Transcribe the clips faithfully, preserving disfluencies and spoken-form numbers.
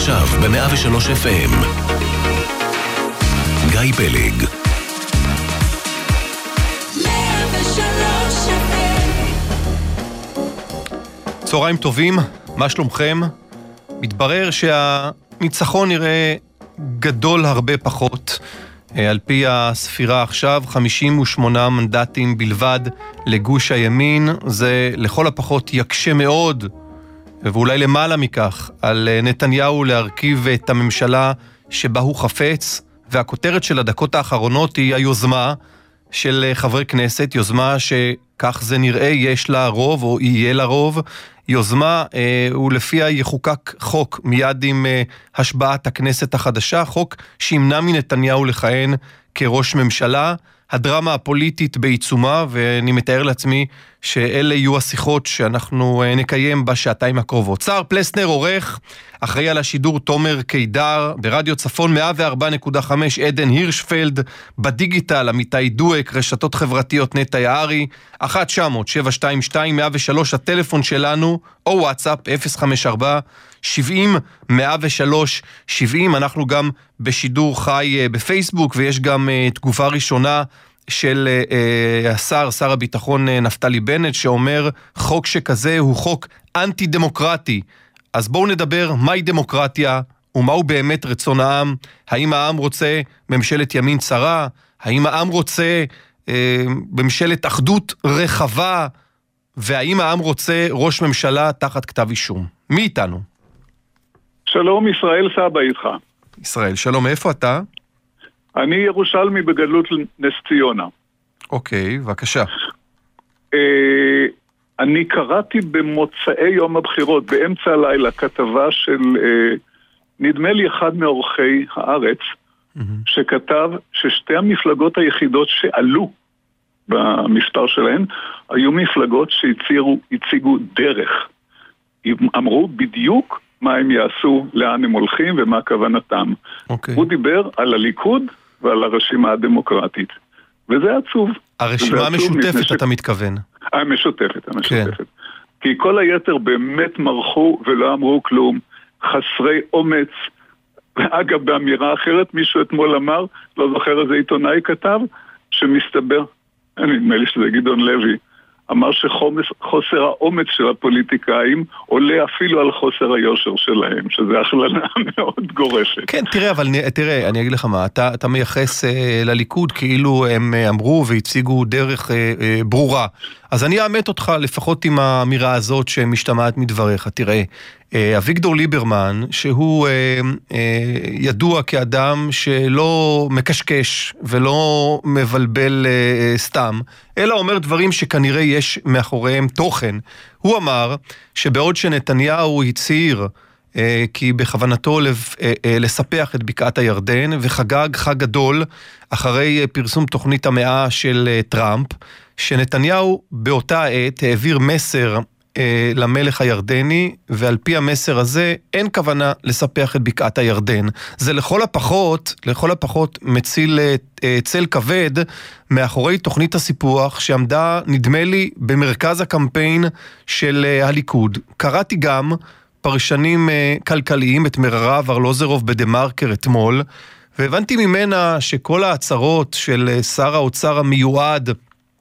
עכשיו ב-מאה ושלוש אף אם. גיא פלג. צהריים טובים, מה שלומכם? מתברר שהניצחון נראה גדול הרבה פחות. על פי הספירה עכשיו, חמישים ושמונה מנדטים בלבד לגוש הימין. זה לכל הפחות יקשה מאוד, ואולי למעלה מכך, על נתניהו להרכיב את הממשלה שבה הוא חפץ. והכותרת של הדקות האחרונות היא היוזמה של חברי כנסת, יוזמה שכך זה נראה, יש לה רוב או יהיה לה רוב. יוזמה אה, ולפיה יחוקק חוק מיד עם אה, השבעת הכנסת החדשה, חוק שימנע מנתניהו לכהן כראש ממשלה. הדרמה הפוליטית בעיצומה, ואני מתאר לעצמי שאלה יהיו השיחות שאנחנו אה, נקיים בשעתיים הקרובות. סער פלסנר עורך, אחראי על השידור תומר קידר, ברדיו צפון מאה וארבע נקודה חמש עדן הירשפלד, בדיגיטל עמיתי דואק, רשתות חברתיות נטע יערי, אחת תשע מאות שבע שתיים שתיים מאה ושלוש הטלפון שלנו, או וואטסאפ אפס חמש ארבע שבעים מאה ושלוש שבעים. אנחנו גם בשידור חי בפייסבוק, ויש גם תגובה ראשונה של uh, השר, שר הביטחון uh, נפתלי בנט, שאומר חוק שכזה הוא חוק אנטי דמוקרטי. אז בואו נדבר מהי דמוקרטיה ומהו באמת רצון העם. האם העם רוצה ממשלת ימין צרה? האם העם רוצה uh, ממשלת אחדות רחבה? והאם העם רוצה ראש ממשלה תחת כתב אישום? מי איתנו? שלום, ישראל סבא איתך. ישראל, שלום, איפה אתה? אני ירושלמי בגלות נס ציונה. אוקיי, בבקשה. אה, אני קראתי במוצאי יום הבחירות, באמצע הלילה, כתבה של, אה, נדמה לי אחד מאורחי הארץ, mm-hmm. שכתב ששתי המפלגות היחידות שעלו במספר שלהן, היו מפלגות שהציגו דרך. הם אמרו בדיוק מה הם יעשו, לאן הם הולכים ומה כוונתם. Okay. הוא דיבר על הליכוד ועל הרשימה הדמוקרטית. וזה עצוב. הרשימה המשותפת ש... אתה מתכוון. המשותפת, המשותפת. כן. כי כל היתר באמת מרחו ולא אמרו כלום. חסרי אומץ. ואגב, באמירה אחרת, מישהו אתמול אמר, לא זוכר איזה עיתונאי כתב, שמסתבר, אני נדמה לי שזה גדעון לוי, אמר שחוסר האומץ של הפוליטיקאים עולה אפילו על חוסר היושר שלהם, שזה הכללה מאוד גורשת. כן, תראה, אבל תראה, אני אגיד לך מה, אתה, אתה מייחס אה, לליכוד כאילו הם אמרו והציגו דרך אה, אה, ברורה. אז אני אאמת אותך לפחות עם האמירה הזאת שמשתמעת מדבריך. תראה, אה, אביגדור ליברמן, שהוא אה, אה, ידוע כאדם שלא מקשקש ולא מבלבל אה, סתם, אלא אומר דברים שכנראה יש מאחוריהם תוכן. הוא אמר שבעוד שנתניהו הצהיר אה, כי בכוונתו לב, אה, אה, לספח את בקעת הירדן, וחגג חג גדול אחרי אה, פרסום תוכנית המאה של אה, טראמפ, שנתניהו באותה עת העביר מסר אה, למלך הירדני, ועל פי המסר הזה אין כוונה לספח את בקעת הירדן. זה לכל הפחות, לכל הפחות מציל אה, צל כבד מאחורי תוכנית הסיפוח שעמדה, נדמה לי, במרכז הקמפיין של אה, הליכוד. קראתי גם פרשנים אה, כלכליים, את מררה ורלוזרוב בדמרקר אתמול, והבנתי ממנה שכל ההצהרות של אה, שר האוצר המיועד,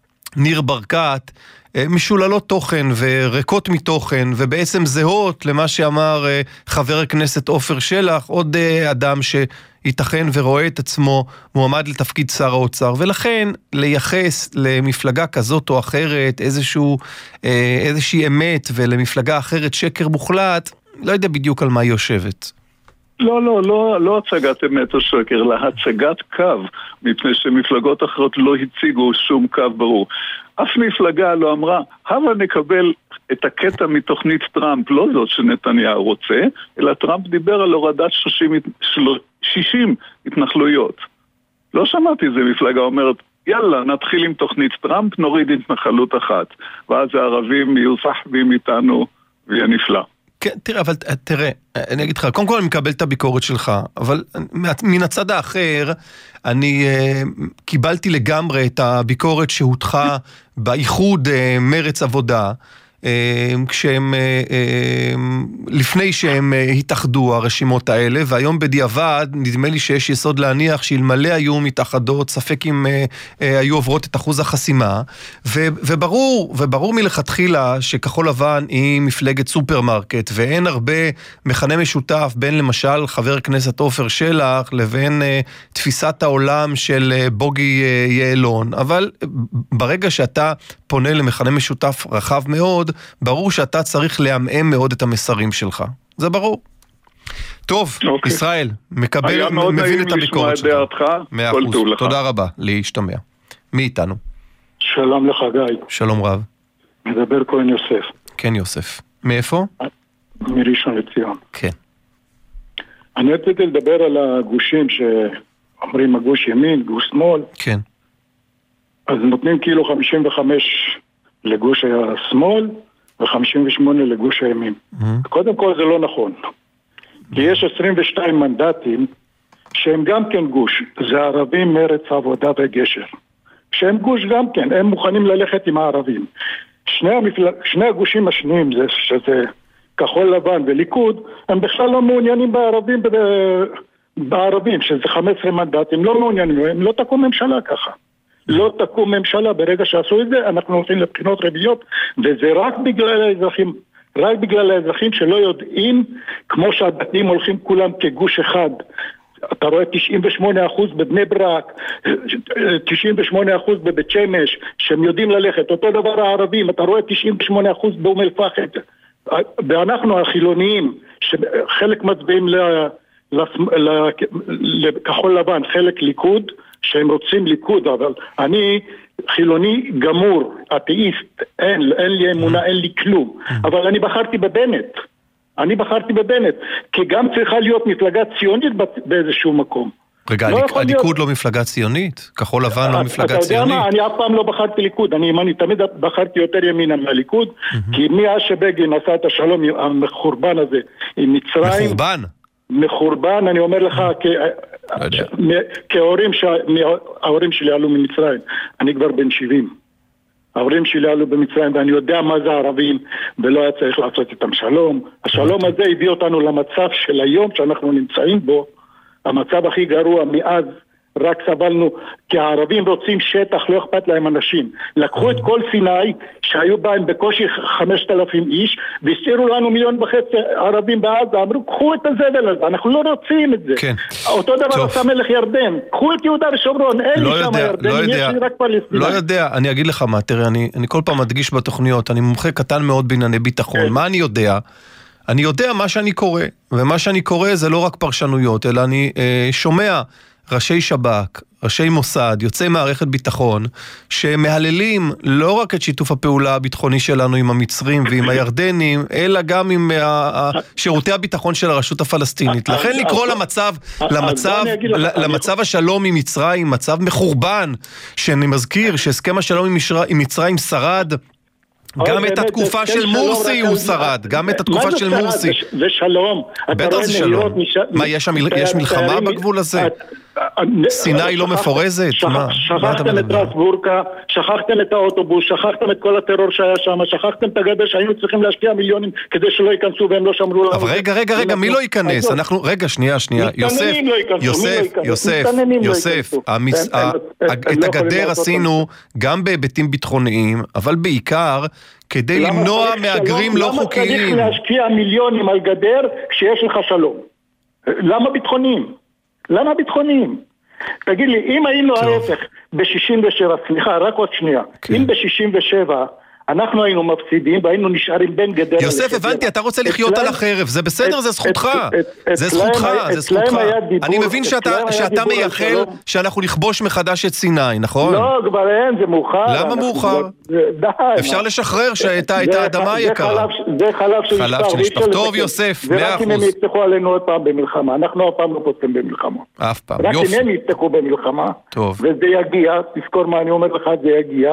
ניר ברקת, משוללות תוכן וריקות מתוכן, ובעצם זהות למה שאמר חבר הכנסת עופר שלח, עוד אדם שייתכן ורואה את עצמו מועמד לתפקיד שר האוצר, ולכן לייחס למפלגה כזאת או אחרת איזשהו, איזושהי אמת, ולמפלגה אחרת שקר מוחלט, לא יודע בדיוק על מה היא יושבת. לא, לא, לא, לא הצגת אמת או שקר, אלא הצגת קו, מפני שמפלגות אחרות לא הציגו שום קו ברור. אף מפלגה לא אמרה, הבה נקבל את הקטע מתוכנית טראמפ, לא זאת שנתניהו רוצה, אלא טראמפ דיבר על הורדת שישים התנחלויות. לא שמעתי איזה מפלגה אומרת, יאללה, נתחיל עם תוכנית טראמפ, נוריד התנחלות אחת, ואז הערבים יהיו סחבים איתנו, ויהיה נפלא. כן, תראה, אבל תראה, אני אגיד לך, קודם כל אני מקבל את הביקורת שלך, אבל מן הצד האחר, אני uh, קיבלתי לגמרי את הביקורת שהותחה באיחוד uh, מרץ עבודה, כשהם, לפני שהם התאחדו הרשימות האלה, והיום בדיעבד נדמה לי שיש יסוד להניח שאלמלא היו מתאחדות, ספק אם היו עוברות את אחוז החסימה, וברור, וברור מלכתחילה שכחול לבן היא מפלגת סופרמרקט, ואין הרבה מכנה משותף בין למשל חבר הכנסת עופר שלח לבין תפיסת העולם של בוגי יעלון, אבל ברגע שאתה פונה למכנה משותף רחב מאוד, ברור שאתה צריך להמאם מאוד את המסרים שלך. זה ברור. טוב, okay. ישראל, מקבל, מבין את הביקורת שלך. מאה אחוז. תודה רבה, להשתמע. מי איתנו? שלום לך גיא. שלום רב. מדבר כהן יוסף. כן יוסף. מאיפה? מראשון לציון. כן. אני רציתי לדבר על הגושים שאומרים הגוש ימין, גוש שמאל. כן. אז נותנים כאילו חמישים וחמש לגוש השמאל ו-חמישים ושמונה לגוש הימין. Mm-hmm. קודם כל זה לא נכון. Mm-hmm. כי יש עשרים ושתיים מנדטים שהם גם כן גוש. זה ערבים, מרץ, עבודה וגשר. שהם גוש גם כן, הם מוכנים ללכת עם הערבים. שני, המפל... שני הגושים השניים, זה, שזה כחול לבן וליכוד, הם בכלל לא מעוניינים בערבים, ב... בערבים, שזה חמישה עשר מנדטים, לא מעוניינים, הם לא תקום ממשלה ככה. לא תקום ממשלה, ברגע שעשו את זה, אנחנו הולכים לבחינות רביעיות, וזה רק בגלל האזרחים, רק בגלל האזרחים שלא יודעים, כמו שהדתיים הולכים כולם כגוש אחד, אתה רואה תשעים ושמונה אחוז בבני ברק, תשעים ושמונה אחוז בבית שמש, שהם יודעים ללכת, אותו דבר הערבים, אתה רואה תשעים ושמונה אחוז באום אל פחם, ואנחנו החילוניים, שחלק מצביעים לכחול לבן, חלק ליכוד, שהם רוצים ליכוד, אבל אני חילוני גמור, אתאיסט, אין, אין לי אמונה, אין לי כלום, אבל אני בחרתי בבנט, אני בחרתי בבנט, כי גם צריכה להיות מפלגה ציונית באיזשהו מקום. רגע, הליכוד לא מפלגה ציונית? כחול לבן לא מפלגה ציונית? אתה יודע מה, אני אף פעם לא בחרתי ליכוד, אני תמיד בחרתי יותר ימינה מהליכוד, כי מאז שבגין עשה את השלום המחורבן הזה עם מצרים, מחורבן? מחורבן, אני אומר לך, כהורים ההורים שלי עלו ממצרים, אני כבר בן שבעים, ההורים שלי עלו במצרים ואני יודע מה זה ערבים, ולא היה צריך לעשות איתם שלום. השלום הזה הביא אותנו למצב של היום שאנחנו נמצאים בו, המצב הכי גרוע מאז, רק סבלנו, כי הערבים רוצים שטח, לא אכפת להם אנשים. לקחו את כל סיני, שהיו בהם בקושי חמשת אלפים איש, והסתירו לנו מיליון וחצי ערבים בעזה, אמרו, קחו את הזבל הזה, אנחנו לא רוצים את זה. כן. אותו דבר עשה מלך ירדן, קחו את יהודה ושומרון, אין לא לי שם ירדן, לא יש לי רק פלסטינים. לא יודע, אני אגיד לך מה, תראה, אני, אני כל פעם מדגיש בתוכניות, אני מומחה קטן מאוד בענייני ביטחון, כן. מה אני יודע? אני יודע מה שאני קורא, ומה שאני קורא זה לא רק פרשנויות, אלא אני אה, שומע ראשי שב"כ, ראשי מוסד, יוצאי מערכת ביטחון, שמהללים לא רק את שיתוף הפעולה הביטחוני שלנו עם המצרים ועם הירדנים, אלא גם עם שירותי הביטחון של הרשות הפלסטינית. לכן לקרוא למצב, למצב, למצב השלום עם מצרים, מצב מחורבן, שאני מזכיר שהסכם השלום עם מצרים שרד, גם את התקופה של מורסי הוא שרד, גם את התקופה של מורסי. זה שלום. בטח זה שלום. מה, יש מלחמה בגבול הזה? סיני לא מפורזת? שכחתם את רס בורקה, שכחתם את האוטובוס, שכחתם את כל הטרור שהיה שם, שכחתם את הגדר שהיינו צריכים להשקיע מיליונים כדי שלא ייכנסו והם לא שמרו לנו. אבל רגע, רגע, רגע, מי לא ייכנס? אנחנו, רגע, שנייה, שנייה. יוסף, יוסף, יוסף, יוסף, את הגדר עשינו גם בהיבטים ביטחוניים, אבל בעיקר כדי למנוע מהגרים לא חוקיים. למה צריך להשקיע מיליונים על גדר כשיש לך שלום? למה ביטחוניים? למה ביטחוניים? תגיד לי, אם היינו ההפך ב-שישים ושבע, סליחה, רק עוד שנייה, אם ב-שישים ושבע אנחנו היינו מפסידים והיינו נשארים בין גדר... יוסף, הבנתי, אתה רוצה לחיות על החרב, זה בסדר, זה זכותך, זה זכותך, זה זכותך. אני מבין שאתה מייחל שאנחנו נכבוש מחדש את סיני, נכון? לא, כבר אין, זה מאוחר. למה מאוחר? אפשר לשחרר שהייתה האדמה היקרה. זה חלב שנשפך. טוב, יוסף, מאה אחוז. ורק אם הם יפתחו עלינו עוד פעם במלחמה, אנחנו אף פעם לא פותחים במלחמה. אף פעם, רק אם הם יפתחו במלחמה, וזה יגיע, תזכור מה אני אומר לך, זה יגיע.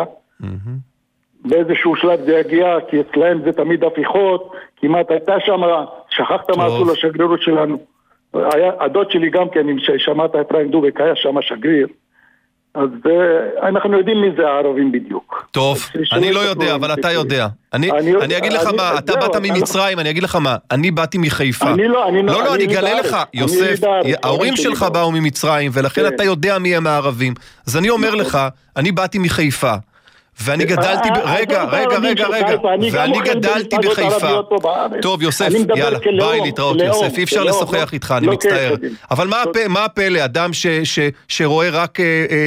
באיזשהו שלב זה יגיע, כי אצלהם זה תמיד הפיכות, כמעט הייתה שם, שכחת מה עשו לשגרירות שלנו. היה, הדוד שלי גם כן, אם שמעת את ריין דובק, היה שם שגריר, אז אנחנו יודעים מי זה הערבים בדיוק. טוב, אני לא יודע, אבל אתה יודע. אני אגיד לך מה, אתה באת ממצרים, אני אגיד לך מה, אני באתי מחיפה. אני לא, אני לא. לא, לא, אני אגלה לך, יוסף, ההורים שלך באו ממצרים, ולכן אתה יודע מי הם הערבים. אז אני אומר לך, אני באתי מחיפה. ואני גדלתי, רגע, רגע, רגע, רגע, ואני גדלתי בחיפה. טוב, יוסף, יאללה, ביי להתראות, יוסף, אי אפשר לשוחח איתך, אני מצטער. אבל מה הפלא, אדם שרואה רק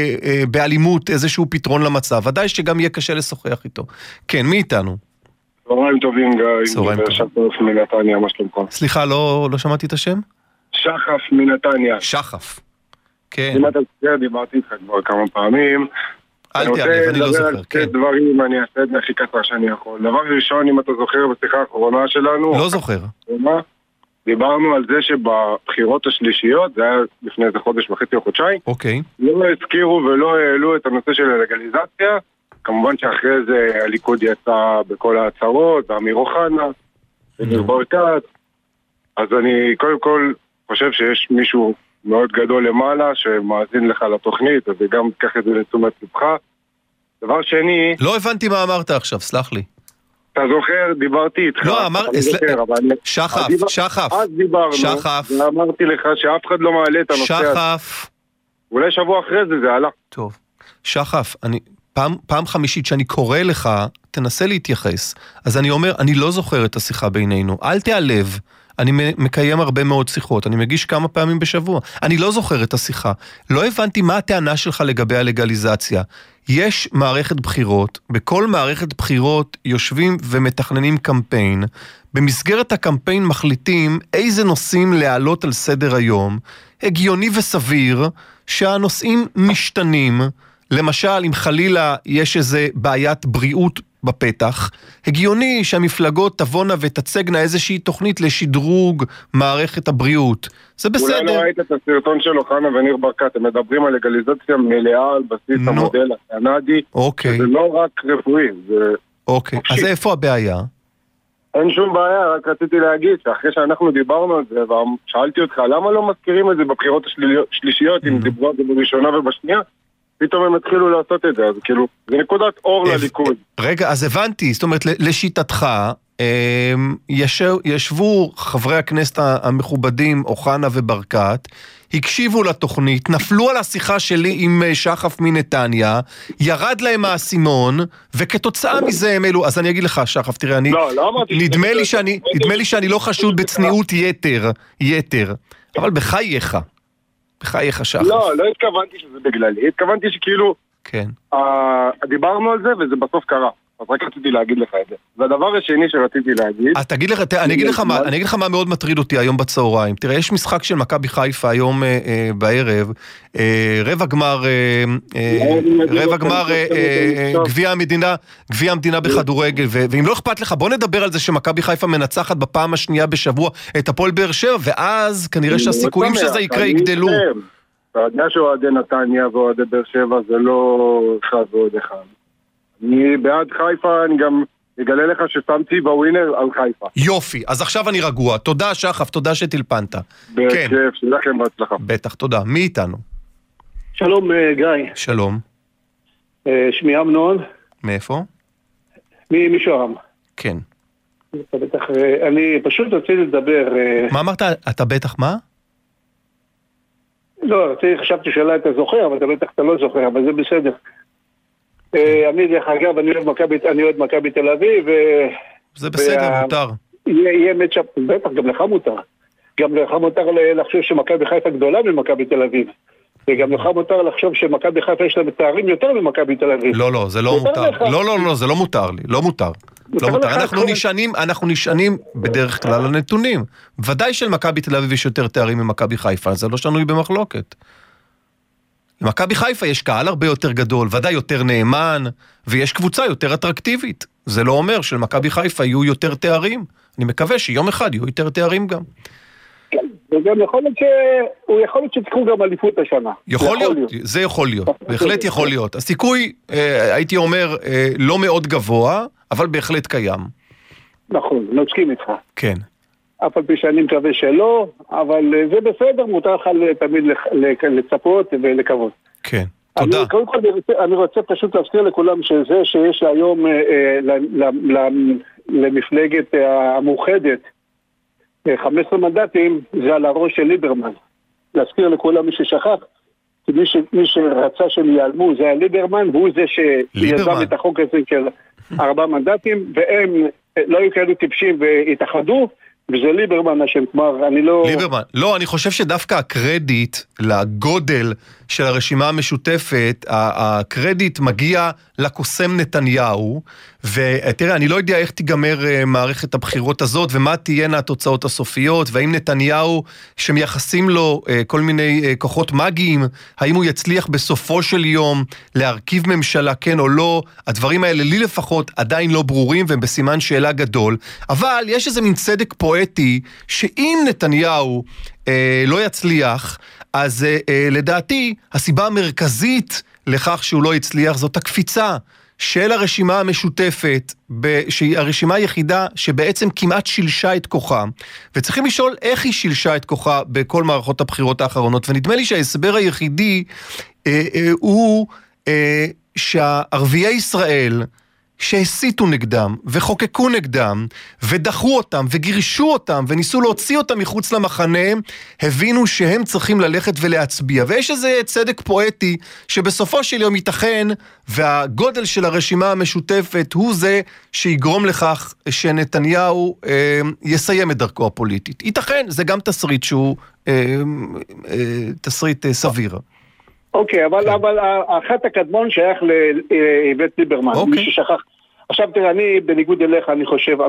באלימות איזשהו פתרון למצב, ודאי שגם יהיה קשה לשוחח איתו. כן, מי איתנו? צהריים טובים, גיא. צהריים טובים. שחף מנתניה, מה שלומך? סליחה, לא שמעתי את השם? שחף מנתניה. שחף. כן. אם אתה זוכר, דיברתי איתך כבר כמה פעמים. אל תעלב, אני לא זוכר, כן. דברים, אני אעשה את זה הכי קצר שאני יכול. דבר ראשון, אם אתה זוכר בשיחה האחרונה שלנו... לא זוכר. דיברנו על זה שבבחירות השלישיות, זה היה לפני איזה חודש וחצי או חודשיים, אוקיי. לא הזכירו ולא העלו את הנושא של הלגליזציה. כמובן שאחרי זה הליכוד יצא בכל ההצהרות, באמיר אוחנה, ברקת. אז אני קודם כל חושב שיש מישהו מאוד גדול למעלה שמאזין לך לתוכנית, אז גם תקח את זה לתשומת לבך. דבר שני... לא הבנתי מה אמרת עכשיו, סלח לי. אתה זוכר, דיברתי איתך. לא, אמר... שחף, שחף. אז דיברנו, שחף. ואמרתי לך שאף אחד לא מעלה את הנושא הזה. שחף. אולי שבוע אחרי זה זה עלה. טוב. שחף, אני... פעם, פעם חמישית שאני קורא לך, תנסה להתייחס. אז אני אומר, אני לא זוכר את השיחה בינינו. אל תעלב. אני מקיים הרבה מאוד שיחות, אני מגיש כמה פעמים בשבוע. אני לא זוכר את השיחה. לא הבנתי מה הטענה שלך לגבי הלגליזציה. יש מערכת בחירות, בכל מערכת בחירות יושבים ומתכננים קמפיין. במסגרת הקמפיין מחליטים איזה נושאים להעלות על סדר היום. הגיוני וסביר שהנושאים משתנים. למשל, אם חלילה יש איזה בעיית בריאות בפתח, הגיוני שהמפלגות תבונה ותצגנה איזושהי תוכנית לשדרוג מערכת הבריאות. זה בסדר. אולי לא ראית את הסרטון של אוחנה וניר ברקת, הם מדברים על לגליזציה מלאה על בסיס no. המודל הקנדי, אוקיי. זה לא רק רפואי, זה... אוקיי, אז איפה הבעיה? אין שום בעיה, רק רציתי להגיד שאחרי שאנחנו דיברנו על זה, ושאלתי אותך, למה לא מזכירים את זה בבחירות השלישיות, אם דיברו על זה בראשונה ובשנייה? פתאום הם התחילו לעשות את זה, אז כאילו, זה נקודת אור לליכוד. רגע, אז הבנתי, זאת אומרת, לשיטתך, ישבו חברי הכנסת המכובדים, אוחנה וברקת, הקשיבו לתוכנית, נפלו על השיחה שלי עם שחף מנתניה, ירד להם האסימון, וכתוצאה מזה הם אלו, אז אני אגיד לך, שחף, תראה, אני, נדמה לי שאני, נדמה לי שאני לא חשוד בצניעות יתר, יתר, אבל בחייך. בחייך שחף. לא, לא התכוונתי שזה בגללי, התכוונתי שכאילו, כן. דיברנו על זה וזה בסוף קרה, אז רק רציתי להגיד לך את זה. והדבר השני שרציתי להגיד... אז תגיד לך, אני אגיד לך מה, אני אגיד לך מה מאוד מטריד אותי היום בצהריים. תראה, יש משחק של מכבי חיפה היום בערב, רבע גמר, רבע גמר גביע המדינה, גביע המדינה בכדורגל, ואם לא אכפת לך, בוא נדבר על זה שמכבי חיפה מנצחת בפעם השנייה בשבוע את הפועל באר שבע, ואז כנראה שהסיכויים שזה יקרה יגדלו. אתה יודע שאוהדי נתניה ואוהדי באר שבע זה לא אחד ועוד אחד. אני בעד חיפה, אני גם אגלה לך ששמתי בווינר על חיפה. יופי, אז עכשיו אני רגוע. תודה שחף, תודה שטלפנת. בכיף, שלכם בהצלחה. בטח, תודה. מי איתנו? שלום גיא. שלום. שמי אמנון. מאיפה? משורם. כן. בטח, אני פשוט רציתי לדבר... מה אמרת? אתה בטח מה? לא, חשבתי שאלה אתה זוכר, אבל אתה בטח אתה לא זוכר, אבל זה בסדר. אני דרך אגב, אני אוהד מכבי תל אביב. זה בסדר, מותר. יהיה מצ'אפ, בטח, גם לך מותר. גם לך מותר לחשוב שמכבי חיפה גדולה ממכבי תל אביב. וגם לך מותר לחשוב שמכבי חיפה יש להם תארים יותר ממכבי תל אביב. לא, לא, זה לא מותר. לא, לא, לא, זה לא מותר לי, לא מותר. לא מותר. אנחנו נשענים, אנחנו נשענים בדרך כלל הנתונים. ודאי של מכבי תל אביב יש יותר תארים ממכבי חיפה, זה לא שנוי במחלוקת. למכבי חיפה יש קהל הרבה יותר גדול, ודאי יותר נאמן, ויש קבוצה יותר אטרקטיבית. זה לא אומר שלמכבי חיפה יהיו יותר תארים. אני מקווה שיום אחד יהיו יותר תארים גם. וגם יכול להיות שהוא יכול להיות שתקחו גם אליפות השנה. יכול להיות, זה יכול להיות, בהחלט יכול להיות. הסיכוי, הייתי אומר, לא מאוד גבוה, אבל בהחלט קיים. נכון, נוצקים איתך. כן. אף על פי שאני מקווה שלא, אבל זה בסדר, מותר לך תמיד לצפות ולקוות. כן. תודה. אני, קודם כל אני רוצה, אני רוצה פשוט להזכיר לכולם שזה שיש היום אה, ל, ל, ל, למפלגת המאוחדת אה, חמישה עשר מנדטים, זה על הראש של ליברמן. להזכיר לכולם מי ששכח, מי, ש, מי שרצה שהם ייעלמו זה היה ליברמן, והוא זה שיזם את החוק הזה של ארבעה מנדטים, והם לא היו כאלו טיפשים והתאחדו, וזה ליברמן השם, כלומר, אני לא... ליברמן, לא, אני חושב שדווקא הקרדיט לגודל של הרשימה המשותפת, הקרדיט מגיע לקוסם נתניהו, ותראה, אני לא יודע איך תיגמר מערכת הבחירות הזאת, ומה תהיינה התוצאות הסופיות, והאם נתניהו, שמייחסים לו כל מיני כוחות מגיים, האם הוא יצליח בסופו של יום להרכיב ממשלה, כן או לא, הדברים האלה לי לפחות עדיין לא ברורים, והם בסימן שאלה גדול, אבל יש איזה מין צדק פואטי, שאם נתניהו אה, לא יצליח, אז אה, אה, לדעתי, הסיבה המרכזית לכך שהוא לא יצליח, זאת הקפיצה של הרשימה המשותפת, שהיא הרשימה היחידה שבעצם כמעט שילשה את כוחה, וצריכים לשאול איך היא שילשה את כוחה בכל מערכות הבחירות האחרונות, ונדמה לי שההסבר היחידי אה, אה, הוא אה, שהערביי ישראל, שהסיתו נגדם, וחוקקו נגדם, ודחו אותם, וגירשו אותם, וניסו להוציא אותם מחוץ למחנה, הבינו שהם צריכים ללכת ולהצביע. ויש איזה צדק פואטי, שבסופו של יום ייתכן, והגודל של הרשימה המשותפת, הוא זה שיגרום לכך, שנתניהו אה, יסיים את דרכו הפוליטית. ייתכן, זה גם תסריט שהוא אה, אה, תסריט אה, סביר. אוקיי, אבל, אבל האחת הקדמון שייך לאיווט ליברמן, מי ששכח. עכשיו תראה, אני בניגוד אליך, אני חושב,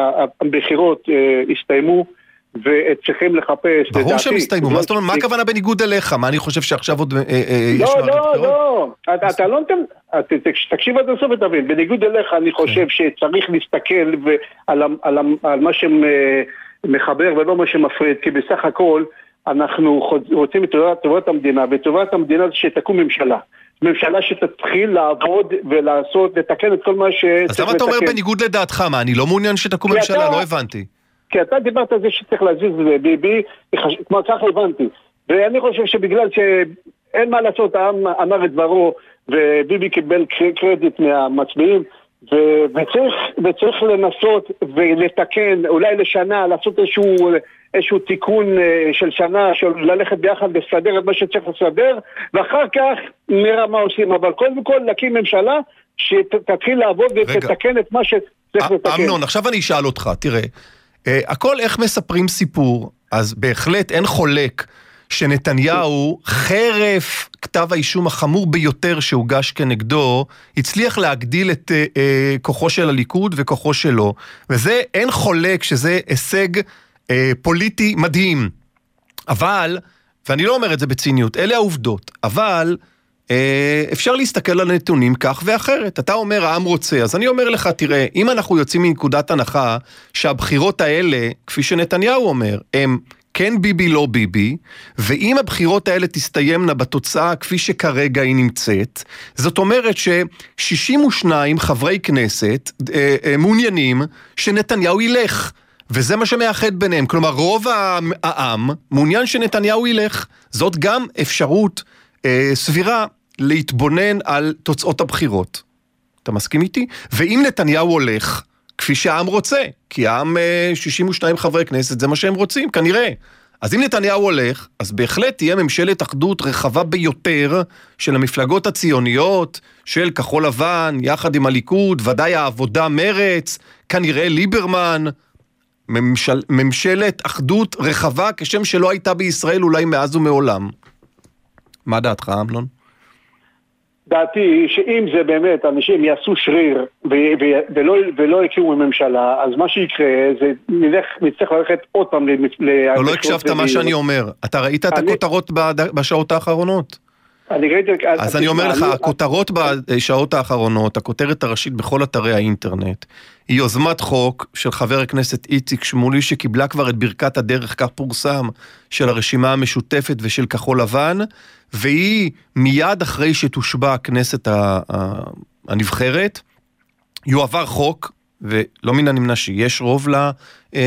הבחירות הסתיימו, וצריכים לחפש... ברור שהם הסתיימו, מה זאת אומרת, מה הכוונה בניגוד אליך? מה אני חושב שעכשיו עוד יש... לא, לא, לא, אתה לא נותן... תקשיב עד הסוף ותבין, בניגוד אליך אני חושב שצריך להסתכל על מה שמחבר ולא מה שמפריד, כי בסך הכל... אנחנו רוצים את טובת המדינה, וטובת המדינה זה שתקום ממשלה. ממשלה שתתחיל לעבוד ולעשות, לתקן את כל מה שצריך לתקן. אז למה אתה אומר בניגוד לדעתך? מה, אני לא מעוניין שתקום ממשלה? לא הבנתי. כי אתה דיברת על זה שצריך להזיז ביבי, כמו כך הבנתי. ואני חושב שבגלל שאין מה לעשות, העם אמר את דברו, וביבי קיבל קרדיט מהמצביעים, וצריך, וצריך לנסות ולתקן, אולי לשנה, לעשות איזשהו... איזשהו תיקון של שנה, של ללכת ביחד לסדר את מה שצריך לסדר, ואחר כך נראה מה עושים, אבל קודם כל להקים ממשלה שתתחיל לעבוד ותתקן את מה שצריך לתקן. אמנון, עכשיו אני אשאל אותך, תראה, הכל איך מספרים סיפור, אז בהחלט אין חולק שנתניהו, חרף כתב האישום החמור ביותר שהוגש כנגדו, הצליח להגדיל את כוחו של הליכוד וכוחו שלו, וזה אין חולק שזה הישג פוליטי מדהים, אבל, ואני לא אומר את זה בציניות, אלה העובדות, אבל אפשר להסתכל על הנתונים כך ואחרת. אתה אומר העם רוצה, אז אני אומר לך, תראה, אם אנחנו יוצאים מנקודת הנחה שהבחירות האלה, כפי שנתניהו אומר, הם כן ביבי לא ביבי, ואם הבחירות האלה תסתיימנה בתוצאה כפי שכרגע היא נמצאת, זאת אומרת ש-שישים ושניים חברי כנסת אה, אה, מעוניינים שנתניהו ילך, וזה מה שמאחד ביניהם, כלומר רוב העם מעוניין שנתניהו ילך, זאת גם אפשרות אה, סבירה להתבונן על תוצאות הבחירות. אתה מסכים איתי? ואם נתניהו הולך, כפי שהעם רוצה, כי העם אה, שישים ושניים חברי כנסת, זה מה שהם רוצים, כנראה. אז אם נתניהו הולך, אז בהחלט תהיה ממשלת אחדות רחבה ביותר של המפלגות הציוניות, של כחול לבן, יחד עם הליכוד, ודאי העבודה מרץ, כנראה ליברמן, ממשל, ממשלת אחדות רחבה, כשם שלא הייתה בישראל אולי מאז ומעולם. מה דעתך, אמנון? דעתי שאם זה באמת אנשים יעשו שריר ו- ו- ולא, ולא יקימו ממשלה, אז מה שיקרה זה נלך, נצטרך ללכת עוד פעם ל... לא, לא הקשבת מה שאני אומר. אתה ראית את הכותרות בשעות האחרונות? אני ראיתי... אז אני אומר לך, הכותרות בשעות האחרונות, הכותרת הראשית בכל אתרי האינטרנט, היא יוזמת חוק של חבר הכנסת איציק שמולי, שקיבלה כבר את ברכת הדרך, כך פורסם, של הרשימה המשותפת ושל כחול לבן, והיא מיד אחרי שתושבע הכנסת הנבחרת, יועבר חוק, ולא מן הנמנע שיש רוב לה,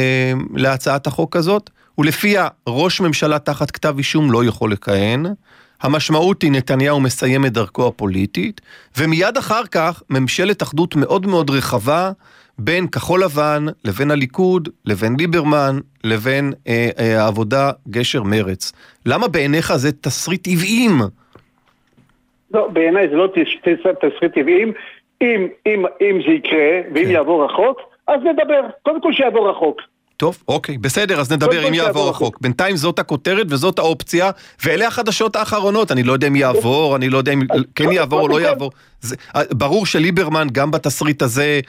להצעת החוק הזאת, ולפיה ראש ממשלה תחת כתב אישום לא יכול לכהן, המשמעות היא נתניהו מסיים את דרכו הפוליטית, ומיד אחר כך ממשלת אחדות מאוד מאוד רחבה, בין כחול לבן, לבין הליכוד, לבין ליברמן, לבין אה, אה, העבודה גשר מרץ. למה בעיניך זה תסריט טבעיים? לא, בעיניי זה לא תסריט טבעיים. אם, אם, אם זה יקרה, ואם כן. יעבור רחוק, אז נדבר. קודם כל שיעבור רחוק. טוב, אוקיי, בסדר, אז נדבר אם יעבור רחוק. בינתיים זאת הכותרת וזאת האופציה, ואלה החדשות האחרונות. אני לא יודע אם יעבור, אני לא יודע אם כן יעבור או לא יעבור. ברור שליברמן, גם בתסריט הזה,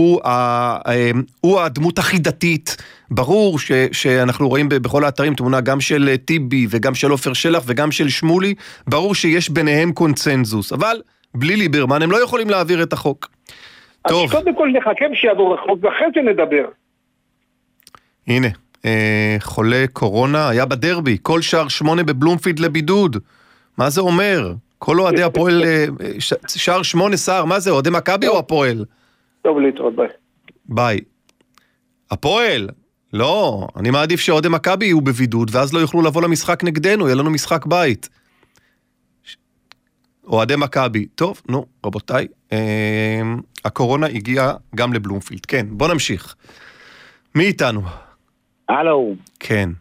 הוא הדמות החידתית. ברור שאנחנו רואים בכל האתרים תמונה גם של טיבי, וגם של עופר שלח, וגם של שמולי. ברור שיש ביניהם קונצנזוס, אבל בלי ליברמן הם לא יכולים להעביר את החוק. אז קודם כל נחכה שיעבור רחוק, ואחרי זה נדבר. הנה, אה, חולה קורונה היה בדרבי, כל שער שמונה בבלומפילד לבידוד. מה זה אומר? כל אוהדי הפועל, אה, ש, שער שמונה שר, מה זה? אוהדי מכבי או הפועל? טוב להתראות, ביי. ביי. הפועל? לא, אני מעדיף שאוהדי מכבי יהיו בבידוד, ואז לא יוכלו לבוא למשחק נגדנו, יהיה לנו משחק בית. אוהדי מכבי. טוב, נו, רבותיי, אה, הקורונה הגיעה גם לבלומפילד. כן, בוא נמשיך. מי איתנו? הלו. כן.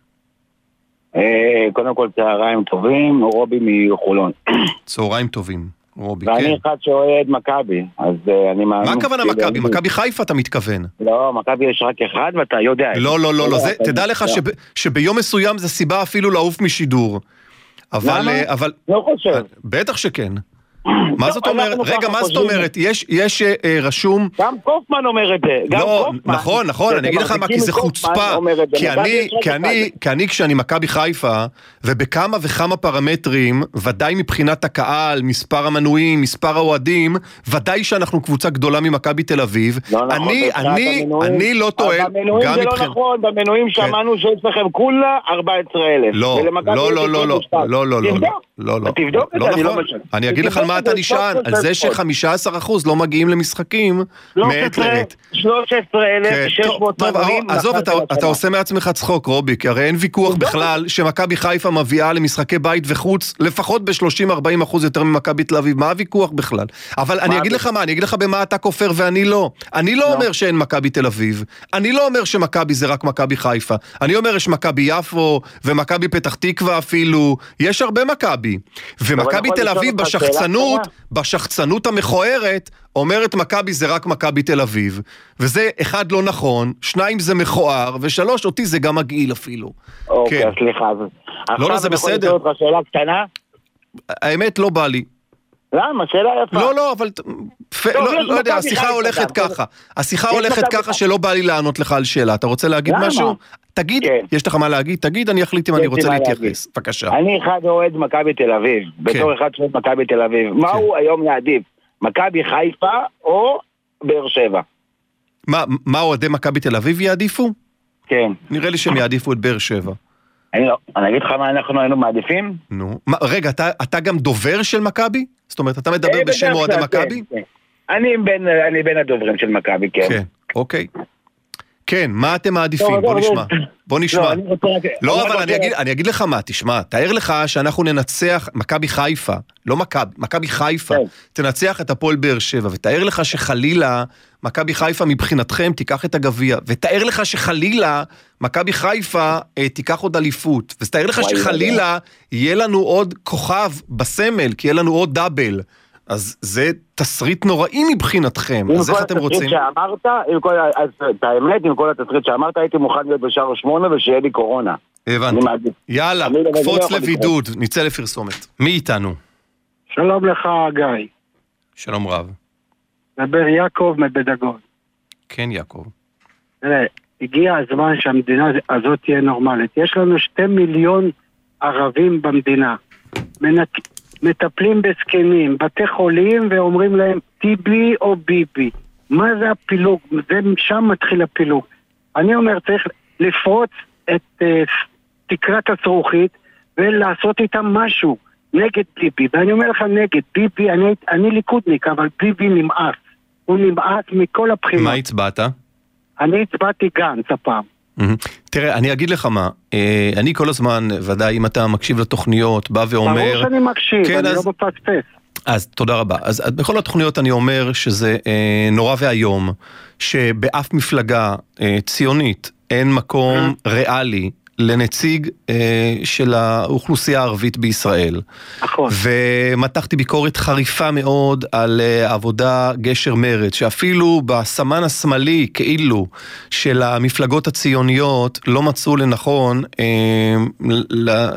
קודם כל צהריים טובים, רובי מחולון. צהריים טובים, רובי, כן. ואני אחד שאוהד מכבי, אז אני... מה הכוונה מכבי? מכבי חיפה אתה מתכוון? לא, מכבי יש רק אחד ואתה יודע... לא, לא, לא, תדע לך שביום מסוים זה סיבה אפילו לעוף משידור. למה? לא חושב. בטח שכן. מה זאת אומרת? רגע, מה זאת אומרת? יש, יש רשום... גם קופמן אומר את זה. לא, נכון, נכון, אני אגיד לך מה, כי זה חוצפה. כי אני, כי אני, כי אני כשאני מכבי חיפה, ובכמה וכמה פרמטרים, ודאי מבחינת הקהל, מספר המנויים, מספר האוהדים, ודאי שאנחנו קבוצה גדולה ממכבי תל אביב. אני, אני, אני לא טועה. במנויים זה לא נכון, במנויים שמענו שיש לכם כולה ארבעה עשר אלף. לא, לא, לא, לא, לא, לא, לא, לא, לא, לא. תבדוק את זה, אני לא משנה. אני אגיד לך על מה אתה נשען, על זה ש-חמישה עשר אחוז לא מגיעים למשחקים מעת לעת. שלוש עשרה אלף שש מאות מנויים. עזוב, אתה עושה מעצמך צחוק, רובי, כי הרי אין ויכוח בכלל שמכבי חיפה מביאה למשחקי בית וחוץ לפחות ב-שלושים ארבעים אחוז יותר ממכבי תל אביב. מה הוויכוח בכלל? אבל אני אגיד לך מה, אני אגיד לך במה אתה כופר ואני לא. אני לא אומר שאין מכבי תל אביב. אני לא אומר שמכבי זה רק מכבי חיפה. אני אומר יש מכבי יפו ומכבי פתח תקווה אפילו. יש הרבה מכבי. ומכבי תל אביב בשחצנות, בשחצנות המכוערת, אומרת מכבי זה רק מכבי תל אביב. וזה אחד לא נכון, שניים זה מכוער, ושלוש אותי זה גם מגעיל אפילו. אוקיי, סליחה. לא, לא, זה בסדר. עכשיו שאלה קטנה? האמת לא בא לי. למה? שאלה יפה. לא, לא, אבל... לא יודע, השיחה הולכת ככה. השיחה הולכת ככה שלא בא לי לענות לך על שאלה. אתה רוצה להגיד משהו? תגיד, יש לך מה להגיד? תגיד, אני אחליט אם אני רוצה להתייחס. בבקשה. אני אחד אוהד מכבי תל אביב. בתור אחד שאוהד מכבי תל אביב. מה הוא היום יעדיף? מכבי חיפה או באר שבע? מה אוהדי מכבי תל אביב יעדיפו? כן. נראה לי שהם יעדיפו את באר שבע. אני לא. אני אגיד לך מה אנחנו היינו מעדיפים? נו. רגע, אתה גם דובר של מכבי? זאת אומרת, אתה מדבר בשם אוהדי מכבי? אני בין הדוברים של מכבי, כן. כן, אוקיי. כן, מה אתם מעדיפים? בוא נשמע. בוא נשמע. לא, אבל אני אגיד לך מה, תשמע, תאר לך שאנחנו ננצח, מכבי חיפה, לא מכבי, מכבי חיפה, תנצח את הפועל באר שבע, ותאר לך שחלילה, מכבי חיפה מבחינתכם תיקח את הגביע, ותאר לך שחלילה, מכבי חיפה תיקח עוד אליפות, ותאר לך שחלילה, יהיה לנו עוד כוכב בסמל, כי יהיה לנו עוד דאבל, אז זה תסריט נוראי מבחינתכם, אז איך אתם רוצים? שאמרת, אז את האמת, עם כל התסריט שאמרת, הייתי מוכן להיות בשער שמונה ושיהיה לי קורונה. הבנתי. יאללה, קפוץ לבידוד, נצא לפרסומת. מי איתנו? שלום לך, גיא. שלום רב. דבר יעקב מבדגון. כן, יעקב. תראה, הגיע הזמן שהמדינה הזאת תהיה נורמלית. יש לנו שתי מיליון ערבים במדינה. מנק... מטפלים בסקנים, בתי חולים, ואומרים להם טיבי או ביבי. מה זה הפילוג? זה שם מתחיל הפילוג. אני אומר, צריך לפרוץ את uh, תקרת הזרוחית, ולעשות איתם משהו נגד ביבי. ואני אומר לך נגד ביבי, אני, אני ליכודניק, אבל ביבי נמאס. הוא נמאס מכל הבחינות. מה הצבעת? אני הצבעתי גנץ הפעם. תראה, אני אגיד לך מה, אני כל הזמן, ודאי אם אתה מקשיב לתוכניות, בא ואומר... ברור שאני מקשיב, כן, אני אז... לא מפספס. אז תודה רבה. אז בכל התוכניות אני אומר שזה אה, נורא והיום, שבאף מפלגה אה, ציונית אין מקום ריאלי לנציג אה, של האוכלוסייה הערבית בישראל. נכון. ומתחתי ביקורת חריפה מאוד על אה, עבודה גשר מרד, שאפילו בסמן השמאלי כאילו של המפלגות הציוניות לא מצאו לנכון אה, לה,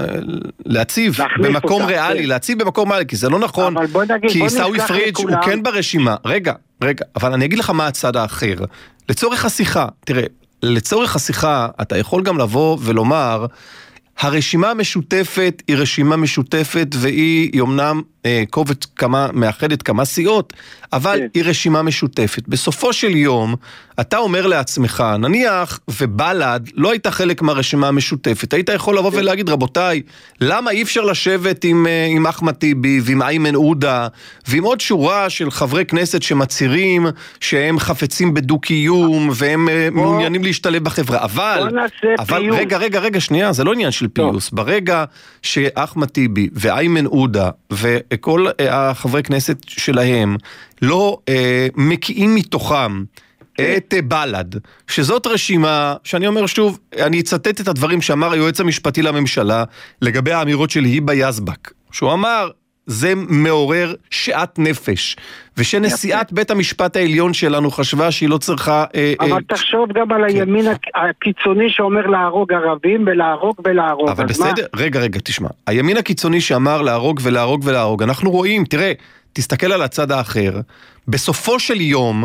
להציב במקום אותה, ריאלי, כן. להציב במקום ריאלי, כי זה לא נכון, נגיד, כי עיסאווי פריג' הוא כן ברשימה. רגע, רגע, אבל אני אגיד לך מה הצד האחר. לצורך השיחה, תראה, לצורך השיחה, אתה יכול גם לבוא ולומר, הרשימה המשותפת היא רשימה משותפת, והיא יומנם אה, קובץ כמה, מאחדת כמה סיעות, אבל כן. היא רשימה משותפת. בסופו של יום, אתה אומר לעצמך, נניח ובל"ד לא הייתה חלק מהרשימה המשותפת, היית יכול לבוא כן. ולהגיד, רבותיי, למה אי אפשר לשבת עם, עם אחמד טיבי ועם איימן עודה, ועם עוד שורה של חברי כנסת שמצהירים שהם חפצים בדו-קיום, והם בוא, מעוניינים להשתלב בחברה, אבל, אבל רגע, רגע, רגע, שנייה, זה לא עניין של פיוס, טוב. ברגע שאחמד טיבי ואיימן עודה וכל החברי כנסת שלהם לא אה, מקיאים מתוכם את בל"ד, שזאת רשימה, שאני אומר שוב, אני אצטט את הדברים שאמר היועץ המשפטי לממשלה, לגבי האמירות של היבה יזבק, שהוא אמר, זה מעורר שאט נפש, ושנשיאת בית המשפט העליון שלנו חשבה שהיא לא צריכה... אבל תחשוב גם על הימין הקיצוני שאומר להרוג ערבים ולהרוג ולהרוג. אבל בסדר, רגע, רגע, תשמע. הימין הקיצוני שאמר להרוג ולהרוג ולהרוג, אנחנו רואים, תראה, תסתכל על הצד האחר, בסופו של יום,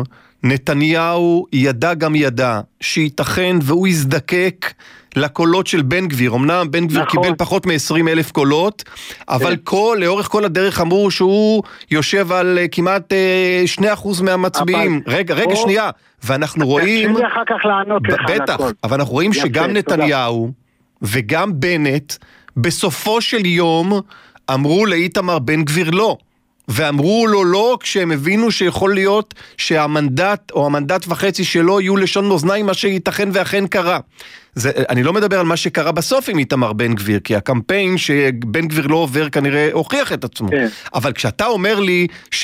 נתניהו ידע גם ידע, שייתכן והוא יזדקק לקולות של בן גביר. אמנם בן גביר נכון. קיבל פחות מ-עשרים אלף קולות, אבל כן. כל, לאורך כל הדרך אמרו שהוא יושב על כמעט שני אחוז מהמצביעים. אבל... רגע, רגע, או... שנייה. ואנחנו רואים... תשאלי אחר כך לענות לך על הכל. בטח, אבל אנחנו רואים יפה, שגם נתניהו תודה. וגם בנט, בסופו של יום, אמרו לאיתמר בן גביר לא. ואמרו לו לא, כשהם הבינו שיכול להיות שהמנדט או המנדט וחצי שלו יהיו לשון מאזניים, מה שייתכן ואכן קרה. זה, אני לא מדבר על מה שקרה בסוף עם איתמר בן גביר, כי הקמפיין שבן גביר לא עובר כנראה הוכיח את עצמו. כן. אבל כשאתה אומר לי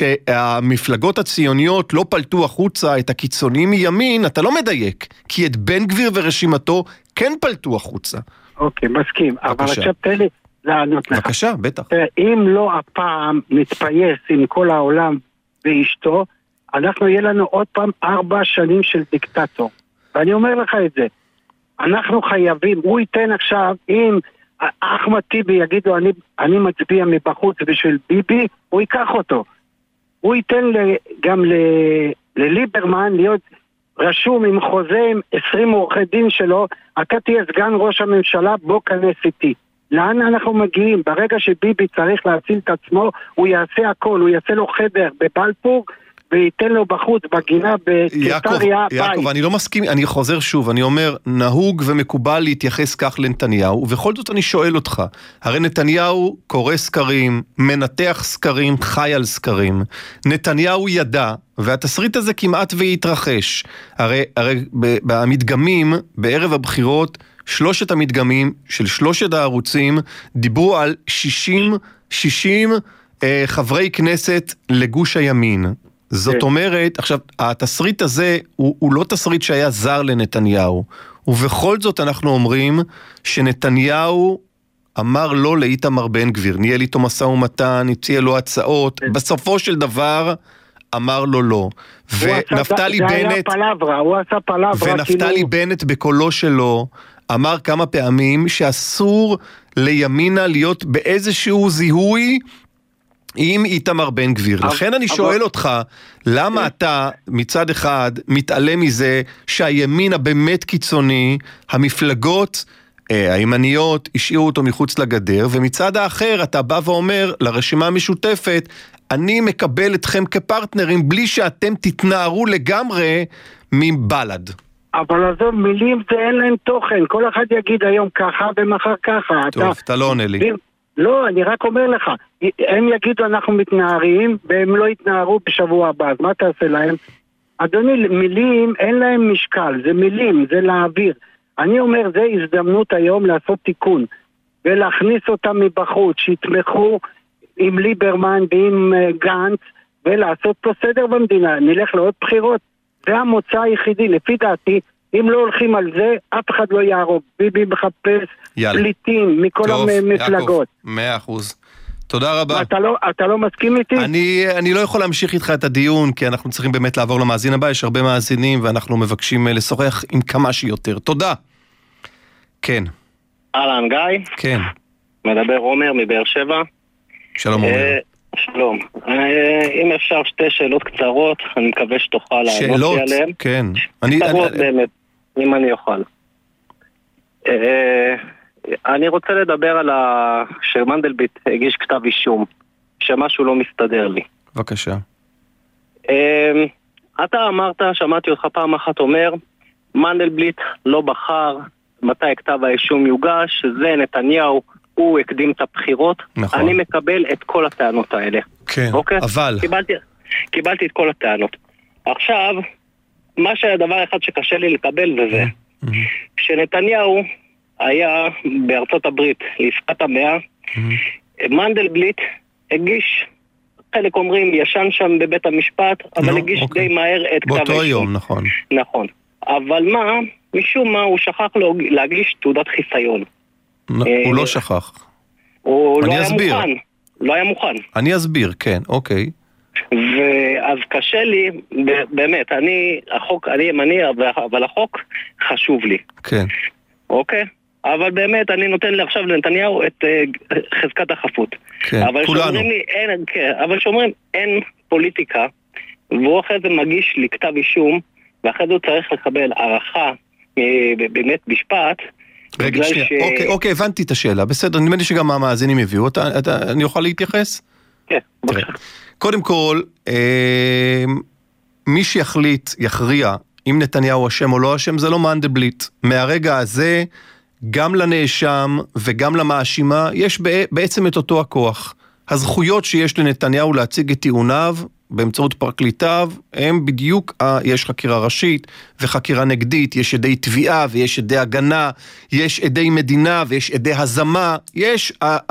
שהמפלגות הציוניות לא פלטו החוצה את הקיצונים מימין, אתה לא מדייק, כי את בן גביר ורשימתו כן פלטו החוצה. אוקיי, מסכים. בבקשה. אבל עכשיו תן לי... לענות לך. בבקשה, בטח. אם לא הפעם נתפייס עם כל העולם ואשתו, אנחנו יהיה לנו עוד פעם ארבע שנים של דיקטטור. ואני אומר לך את זה. אנחנו חייבים, הוא ייתן עכשיו, אם אחמד טיבי יגיד לו, אני, אני מצביע מבחוץ בשביל ביבי, הוא ייקח אותו. הוא ייתן גם ל, לליברמן להיות רשום עם חוזה עם עשרים עורכי דין שלו, אתה תהיה סגן ראש הממשלה, בוא כנס איתי. לאן אנחנו מגיעים? ברגע שביבי צריך להציל את עצמו, הוא יעשה הכל, הוא יעשה לו חדר בבלפור, וייתן לו בחוץ, בגינה, בקיסריה, בית. יעקב, אני לא מסכים, אני חוזר שוב, אני אומר, נהוג ומקובל להתייחס כך לנתניהו, ובכל זאת אני שואל אותך, הרי נתניהו קורא סקרים, מנתח סקרים, חי על סקרים, נתניהו ידע, והתסריט הזה כמעט והתרחש, הרי, הרי במדגמים, בערב הבחירות, שלושת המדגמים של שלושת הערוצים דיברו על שישים, שישים אה, חברי כנסת לגוש הימין. זאת אומרת, עכשיו, התסריט הזה הוא, הוא לא תסריט שהיה זר לנתניהו, ובכל זאת אנחנו אומרים שנתניהו אמר לא לאיתמר בן גביר, ניהל איתו משא ומתן, הציע לו הצעות, בסופו של דבר אמר לו לא. ונפתלי בנט, ונפתלי בנט בקולו שלו, אמר כמה פעמים שאסור לימינה להיות באיזשהו זיהוי עם איתמר בן גביר. לכן אני שואל אותך, למה אתה מצד אחד מתעלם מזה שהימין הבאמת קיצוני, המפלגות הימניות השאירו אותו מחוץ לגדר, ומצד האחר אתה בא ואומר לרשימה המשותפת, אני מקבל אתכם כפרטנרים בלי שאתם תתנערו לגמרי מבל"ד. אבל עזוב, מילים זה אין להם תוכן, כל אחד יגיד היום ככה ומחר ככה. טוב, אתה, אתה לא עונה לי. לא, אני רק אומר לך, הם יגידו אנחנו מתנערים, והם לא יתנערו בשבוע הבא, אז מה תעשה להם? אדוני, מילים אין להם משקל, זה מילים, זה להעביר. אני אומר, זה הזדמנות היום לעשות תיקון, ולהכניס אותם מבחוץ, שיתמכו עם ליברמן ועם גנץ, ולעשות פה סדר במדינה. נלך לעוד בחירות. זה המוצא היחידי, לפי דעתי, אם לא הולכים על זה, אף אחד לא יערוב. ביבי מחפש פליטים מכל המפלגות. מאה אחוז. תודה רבה. אתה לא, אתה לא מסכים איתי? אני, אני לא יכול להמשיך איתך את הדיון, כי אנחנו צריכים באמת לעבור למאזין הבא, יש הרבה מאזינים, ואנחנו מבקשים לשוחח עם כמה שיותר. תודה. כן. אהלן, גיא. כן. מדבר עומר מבאר שבע. שלום עומר. שלום. אם אפשר שתי שאלות קצרות, אני מקווה שתוכל לענות לי עליהן. כן. קצרות באמת, אם אני אוכל. אני רוצה לדבר על שמנדלבליט הגיש כתב אישום, שמשהו לא מסתדר לי. בבקשה. אתה אמרת, שמעתי אותך פעם אחת אומר, מנדלבליט לא בחר מתי כתב האישום יוגש, זה נתניהו, הוא הקדים את הבחירות. נכון. אני מקבל את כל הטענות האלה. כן, אוקיי? אבל... קיבלתי, קיבלתי את כל הטענות. עכשיו, מה שהדבר אחד שקשה לי לקבל זה זה, שנתניהו היה בארצות הברית לעסקת המאה, מנדלבליט הגיש, חלק אומרים ישן שם בבית המשפט, אבל הגיש די מהר את כתב האישום. באותו יום, נכון. נכון. אבל מה, משום מה הוא שכח להגיש תעודת חיסיון. הוא לא שכח. הוא לא היה מוכן. לא היה מוכן. אני אסביר, כן, אוקיי. ואז קשה לי, באמת, אני, החוק, אני ימני, אבל החוק חשוב לי. כן. אוקיי? אבל באמת, אני נותן לי עכשיו לנתניהו את uh, חזקת החפות. כן, אבל כולנו. שאומרים לי, אין, כן, אבל שאומרים, אין פוליטיקה, והוא אחרי זה מגיש לי כתב אישום, ואחרי זה הוא צריך לקבל הערכה באמת משפט. רגע, שנייה, ש... אוקיי, אוקיי, הבנתי את השאלה, בסדר, נדמה לי שגם המאזינים הביאו, אתה, אתה, אני אוכל להתייחס? כן, בבקשה. קודם כל, אה, מי שיחליט, יכריע, אם נתניהו אשם או לא אשם, זה לא מנדלבליט. מהרגע הזה, גם לנאשם וגם למאשימה, יש בעצם את אותו הכוח. הזכויות שיש לנתניהו להציג את טיעוניו, באמצעות פרקליטיו, הם בדיוק, יש חקירה ראשית וחקירה נגדית, יש עדי תביעה ויש עדי הגנה, יש עדי מדינה ויש עדי הזמה, יש,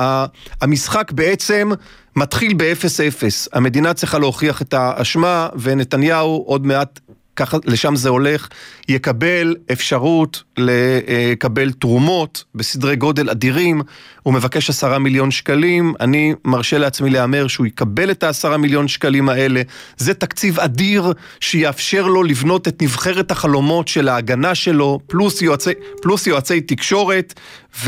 המשחק בעצם מתחיל ב-אפס אפס, המדינה צריכה להוכיח את האשמה, ונתניהו עוד מעט, ככה לשם זה הולך, יקבל אפשרות לקבל תרומות בסדרי גודל אדירים, הוא מבקש עשרה מיליון שקלים, אני מרשה לעצמי לאמר שהוא יקבל את העשרה מיליון שקלים האלה, זה תקציב אדיר שיאפשר לו לבנות את נבחרת החלומות של ההגנה שלו, פלוס יועצי, פלוס יועצי תקשורת, ו,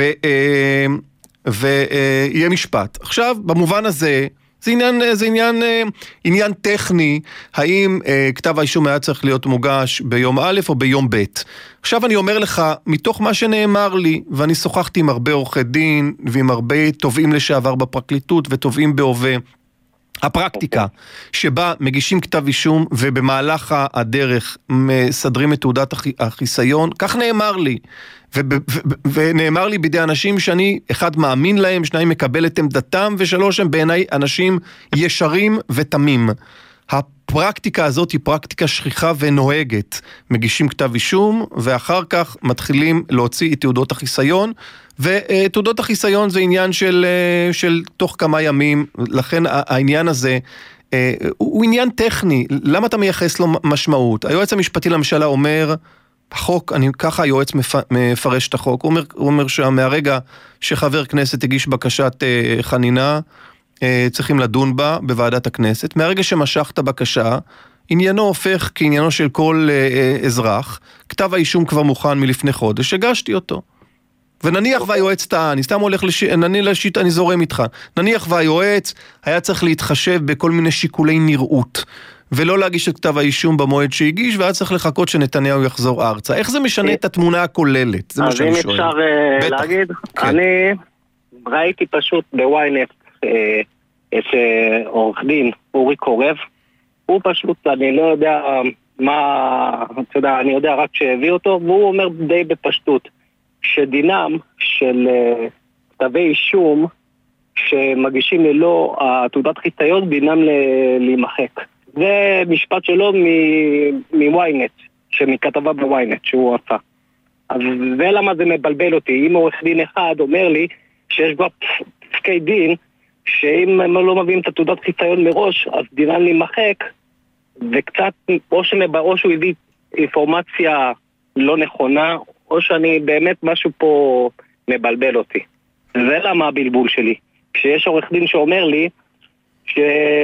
ויהיה משפט. עכשיו, במובן הזה, זה עניין, זה עניין, עניין טכני, האם אה, כתב האישום היה צריך להיות מוגש ביום א' או ביום ב'. עכשיו אני אומר לך, מתוך מה שנאמר לי, ואני שוחחתי עם הרבה עורכי דין, ועם הרבה תובעים לשעבר בפרקליטות, ותובעים בהווה, הפרקטיקה שבה מגישים כתב אישום, ובמהלך הדרך מסדרים את תעודת החיסיון, כך נאמר לי, ונאמר לי בידי אנשים שאני, אחד מאמין להם, שניים מקבל את עמדתם, ושלוש הם בעיניי אנשים ישרים ותמים. הפרקטיקה הזאת היא פרקטיקה שכיחה ונוהגת. מגישים כתב אישום, ואחר כך מתחילים להוציא את תעודות החיסיון, ותעודות החיסיון זה עניין של, של תוך כמה ימים, לכן העניין הזה הוא עניין טכני. למה אתה מייחס לו משמעות? היועץ המשפטי לממשלה אומר, החוק, אני, ככה היועץ מפרש את החוק, הוא אומר, הוא אומר שמהרגע שחבר כנסת הגיש בקשת אה, חנינה, אה, צריכים לדון בה בוועדת הכנסת, מהרגע שמשך את הבקשה, עניינו הופך כעניינו של כל אה, אה, אזרח, כתב האישום כבר מוכן מלפני חודש, הגשתי אותו. ונניח והיועץ טעה, אני סתם הולך לש... נניח לשיט, אני זורם איתך, נניח והיועץ היה צריך להתחשב בכל מיני שיקולי נראות, ולא להגיש את כתב האישום במועד שהגיש, ואז צריך לחכות שנתניהו יחזור ארצה. איך זה משנה את התמונה הכוללת? זה מה שאני שואל. אז אם אפשר להגיד, אני ראיתי פשוט בוויינט את עורך דין אורי קורב, הוא פשוט, אני לא יודע מה, אתה יודע, אני יודע רק שהביא אותו, והוא אומר די בפשטות, שדינם של כתבי אישום שמגישים ללא תעודת חיסיון, דינם להימחק. זה משפט שלו מוויינט, שמכתבה בוויינט שהוא עשה. אז זה למה זה מבלבל אותי. אם עורך דין אחד אומר לי שיש בה פסקי דין, שאם הם לא מביאים את התעודת חיסיון מראש, אז דינן להימחק, וקצת, או, שמבא, או שהוא הביא אינפורמציה לא נכונה, או שאני באמת משהו פה מבלבל אותי. זה למה הבלבול שלי. כשיש עורך דין שאומר לי, ש...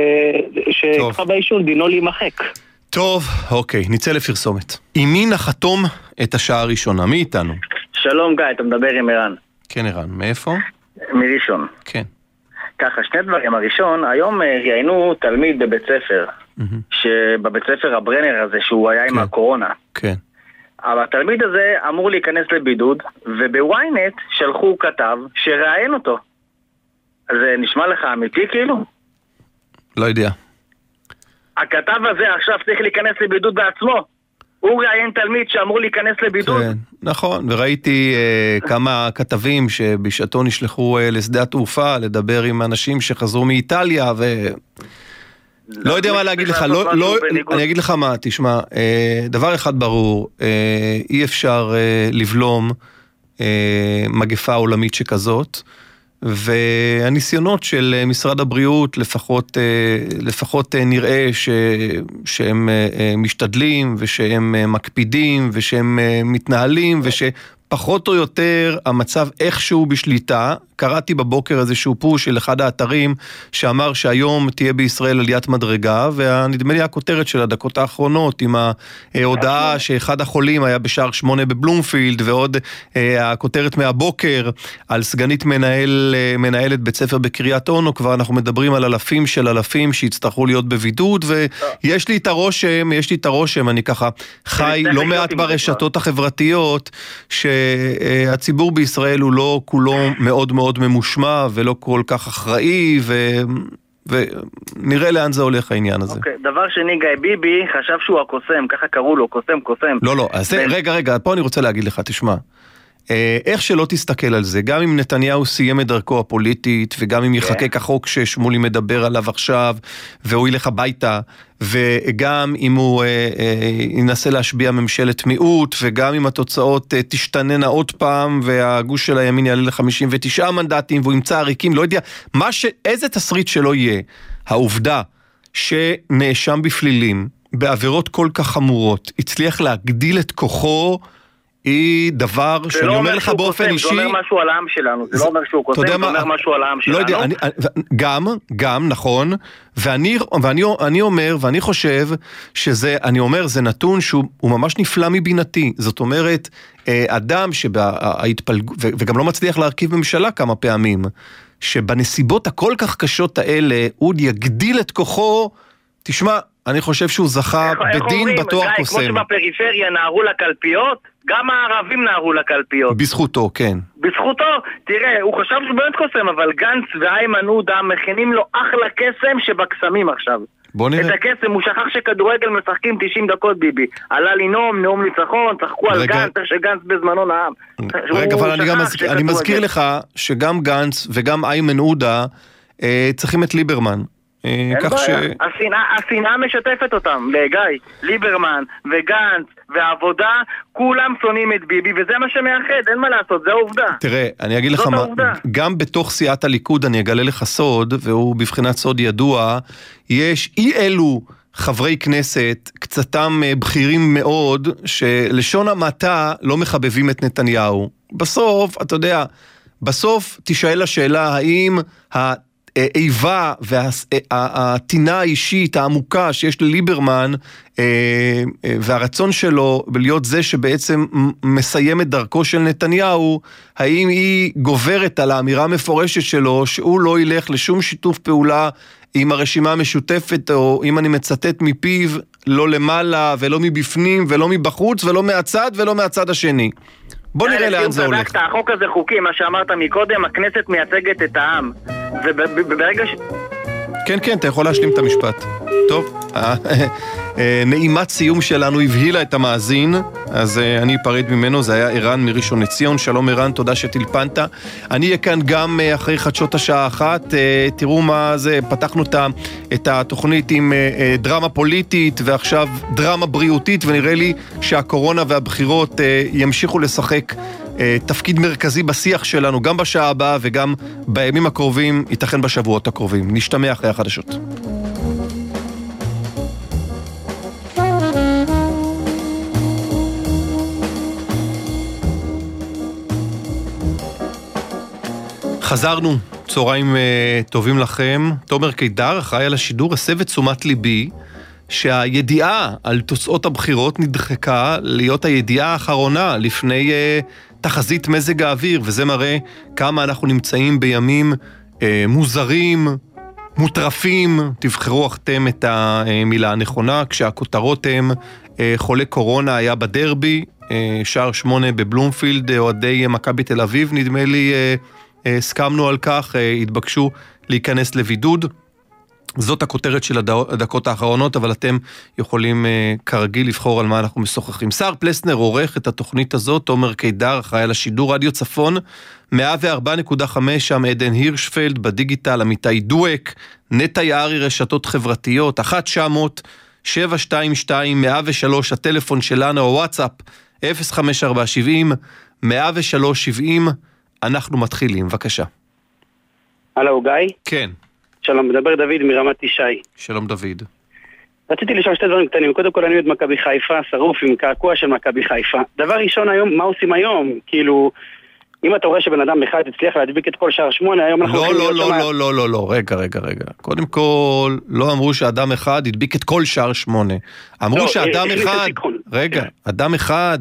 שכתב האישום דינו להימחק. טוב, אוקיי, נצא לפרסומת. עם מי נחתום את השעה הראשונה? מי איתנו? שלום גיא, אתה מדבר עם ערן. כן ערן, מאיפה? מראשון. כן. ככה, שני דברים. הראשון, היום ראיינו תלמיד בבית ספר, שבבית ספר הברנר הזה שהוא היה עם הקורונה. כן. אבל התלמיד הזה אמור להיכנס לבידוד, ובוויינט שלחו כתב שראיין אותו. אז זה נשמע לך אמיתי כאילו? לא יודע. הכתב הזה עכשיו צריך להיכנס לבידוד בעצמו. הוא ראיין תלמיד שאמור להיכנס לבידוד. כן, נכון, וראיתי uh, כמה כתבים שבשעתו נשלחו uh, לשדה התעופה לדבר עם אנשים שחזרו מאיטליה ו... לא יודע מה להגיד לך, לא, לא, אני אגיד לך מה, תשמע, uh, דבר אחד ברור, uh, אי אפשר uh, לבלום uh, מגפה עולמית שכזאת, והניסיונות של משרד הבריאות לפחות, לפחות נראה ש, שהם משתדלים ושהם מקפידים ושהם מתנהלים ושפחות או יותר המצב איכשהו בשליטה. קראתי בבוקר איזשהו פוש של אחד האתרים שאמר שהיום תהיה בישראל עליית מדרגה, ונדמה לי הכותרת של הדקות האחרונות עם ההודעה שאחד החולים היה בשער שמונה בבלומפילד, ועוד הכותרת מהבוקר על סגנית מנהל, מנהלת בית ספר בקריית אונו. כבר אנחנו מדברים על אלפים של אלפים שיצטרכו להיות בבידוד, ויש לי את הרושם, יש לי את הרושם, אני ככה חי לא מעט ברשתות החברתיות, שהציבור בישראל הוא לא כולו מאוד מאוד ממושמע ולא כל כך אחראי, ו... ונראה לאן זה הולך העניין הזה. אוקיי, דבר שני, גיא, ביבי חשב שהוא הקוסם, ככה קראו לו, קוסם, קוסם. לא, לא, אז ו... רגע, רגע, פה אני רוצה להגיד לך, תשמע, איך שלא תסתכל על זה, גם אם נתניהו סיים את דרכו הפוליטית, וגם אם יחקק החוק ששמולי מדבר עליו עכשיו, והוא ילך הביתה, וגם אם הוא ינסה להשביע ממשלת מיעוט, וגם אם התוצאות תשתננה עוד פעם, והגוש של הימין יעלה ל-חמישים ותשעה מנדטים, והוא ימצא עריקים, לא יודע, מה ש... איזה תסריט שלא יהיה, העובדה שנאשם בפלילים, בעבירות כל כך חמורות, הצליח להגדיל את כוחו, היא דבר שאני אומר לך באופן אישי... זה אומר משהו על העם שלנו, זה לא אומר שהוא קוסם, זה אומר משהו על העם שלנו. לא יודע, גם, גם, נכון, ואני אומר, ואני חושב שזה, אני אומר, זה נתון שהוא ממש נפלא מבינתי, זאת אומרת, אדם שבהתפלג... וגם לא מצליח להרכיב ממשלה כמה פעמים, שבנסיבות הכל כך קשות האלה, הוא יגדיל את כוחו, תשמע, אני חושב שהוא זכה בדין בתואר קוסם. כמו שבפריפריה נערו לקלפיות, גם הערבים נערו לקלפיות. בזכותו, כן. בזכותו, תראה, הוא חשב שהוא באמת קוסם, אבל גנץ ואיימן עודה מכינים לו אחלה קסם שבקסמים עכשיו. בוא נראה. את הקסם, הוא שכח שכדורגל משחקים תשעים דקות ביבי. עלה לנאום, נאום ניצחון, צחקו על גנץ, שגנץ בזמנו נאם. רגע, אבל אני, גם מזכיר, אני מזכיר לך שגם גנץ וגם איימן עודה אה, צריכים את ליברמן. כך ש... השנאה משתפת אותם, לגיא, ליברמן וגנץ והעבודה, כולם שונאים את ביבי, וזה מה שמאחד, אין מה לעשות, זה העובדה. תראה, אני אגיד לך מה, גם בתוך סיעת הליכוד אני אגלה לך סוד, והוא בבחינת סוד ידוע, יש אי אלו חברי כנסת, קצתם בכירים מאוד, שלשון המעטה לא מחבבים את נתניהו. בסוף, אתה יודע, בסוף תשאל השאלה, האם ה... איבה והתינה האישית העמוקה שיש לליברמן והרצון שלו להיות זה שבעצם מסיים את דרכו של נתניהו, האם היא גוברת על האמירה המפורשת שלו שהוא לא ילך לשום שיתוף פעולה עם הרשימה המשותפת, או אם אני מצטט מפיו, לא למעלה ולא מבפנים ולא מבחוץ ולא מהצד ולא מהצד השני. בוא נראה לאן זה הולך. החוק הזה חוקי, מה שאמרת מקודם, הכנסת מייצגת את העם, וברגע ש... כן, כן, אתה יכול להשלים את המשפט. טוב, נעימת סיום שלנו הבהילה את המאזין, אז אני אפרד ממנו, זה היה ערן מראשון לציון. שלום ערן, תודה שטלפנת. אני אהיה כאן גם אחרי חדשות השעה אחת, תראו מה זה, פתחנו את התוכנית עם דרמה פוליטית ועכשיו דרמה בריאותית, ונראה לי שהקורונה והבחירות ימשיכו לשחק תפקיד מרכזי בשיח שלנו, גם בשעה הבאה וגם בימים הקרובים, ייתכן בשבועות הקרובים. נשתמע אחרי החדשות. חזרנו, צהריים uh, טובים לכם. תומר קידר, אחראי על השידור, הסב את תשומת ליבי שהידיעה על תוצאות הבחירות נדחקה להיות הידיעה האחרונה לפני uh, תחזית מזג האוויר, וזה מראה כמה אנחנו נמצאים בימים uh, מוזרים, מוטרפים, תבחרו אתם את המילה הנכונה, כשהכותרות הם uh, חולה קורונה היה בדרבי, uh, שער שמונה בבלומפילד, אוהדי מכבי תל אביב, נדמה לי... Uh, הסכמנו על כך, התבקשו להיכנס לבידוד. זאת הכותרת של הדקות האחרונות, אבל אתם יכולים כרגיל לבחור על מה אנחנו משוחחים. שר פלסנר עורך את התוכנית הזאת, תומר קידר אחראי על השידור, רדיו צפון, מאה וארבע נקודה חמש, שם עדן הירשפלד, בדיגיטל, עמיתי דואק, נטע יערי, רשתות חברתיות, אחת תשע מאות שבע שתיים שתיים מאה ושלוש, הטלפון שלנו, הוואטסאפ, אפס חמש ארבע שבעים מאה ושלוש שבעים, אנחנו מתחילים, בבקשה. הלו, גיא? כן. שלום, מדבר דוד מרמת ישי. שלום דוד. רציתי לשאול שתי דברים קטנים. קודם כל אני עוד מכבי חיפה, שרוף עם קעקוע של מכבי חיפה. דבר ראשון היום, מה עושים היום? כאילו, אם אתה רואה שבן אדם אחד הצליח להדביק את כל שער שמונה, היום אנחנו... לא, לא, לא, לא, לא, לא, לא, רגע, רגע, רגע. קודם כל, לא אמרו שאדם אחד הדביק את כל שער שמונה. אמרו שאדם אחד... רגע, אדם אחד...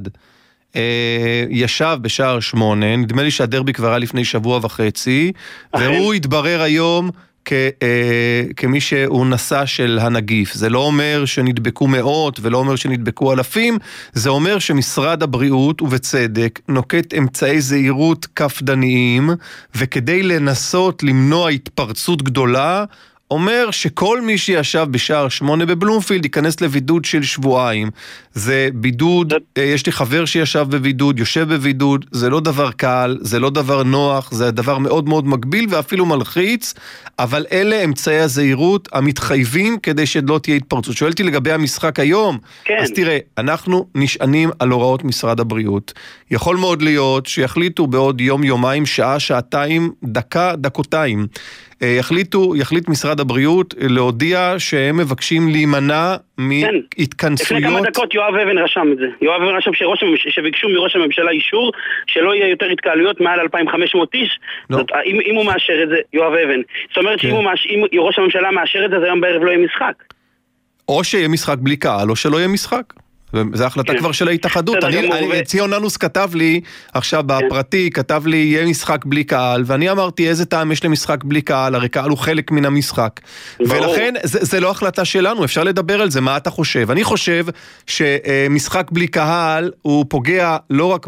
ישב בשער שמונה, נדמה לי שהדרבי כבר היה לפני שבוע וחצי, והוא התברר היום כ, כמי שהוא נשא של הנגיף. זה לא אומר שנדבקו מאות ולא אומר שנדבקו אלפים, זה אומר שמשרד הבריאות ובצדק נוקט אמצעי זהירות קפדניים, וכדי לנסות למנוע התפרצות גדולה, אומר שכל מי שישב בשער שמונה בבלומפילד ייכנס לבידוד של שבועיים. זה בידוד, יש לי חבר שישב בבידוד, יושב בבידוד, זה לא דבר קל, זה לא דבר נוח, זה דבר מאוד מאוד מגביל ואפילו מלחיץ, אבל אלה אמצעי הזהירות המתחייבים כדי שלא תהיה התפרצות. שואלתי לגבי המשחק היום, כן. אז תראה, אנחנו נשענים על הוראות משרד הבריאות. יכול מאוד להיות שיחליטו בעוד יום, יומיים, שעה, שעתיים, דקה, דקותיים. יחליטו, יחליט משרד הבריאות להודיע שהם מבקשים להימנע מהתכנסויות. לפני כמה דקות יואב אבן רשם את זה. יואב אבן רשם שראש, שביקשו מראש הממשלה אישור שלא יהיה יותר התקהלויות מעל אלפיים וחמש מאות איש. לא. זאת, אם, אם הוא מאשר את זה, יואב אבן. זאת אומרת כן. שאם הוא מאשר, אם ראש הממשלה מאשר את זה, אז היום בערב לא יהיה משחק. או שיהיה משחק בלי קהל, או שלא יהיה משחק. וזו החלטה כבר של ההתאחדות. ציון אנוס כתב לי, עכשיו בפרטי, כתב לי, יהיה משחק בלי קהל, ואני אמרתי, איזה טעם יש למשחק בלי קהל, הרי קהל הוא חלק מן המשחק. ולכן, זה לא החלטה שלנו, אפשר לדבר על זה, מה אתה חושב? אני חושב שמשחק בלי קהל, הוא פוגע לא רק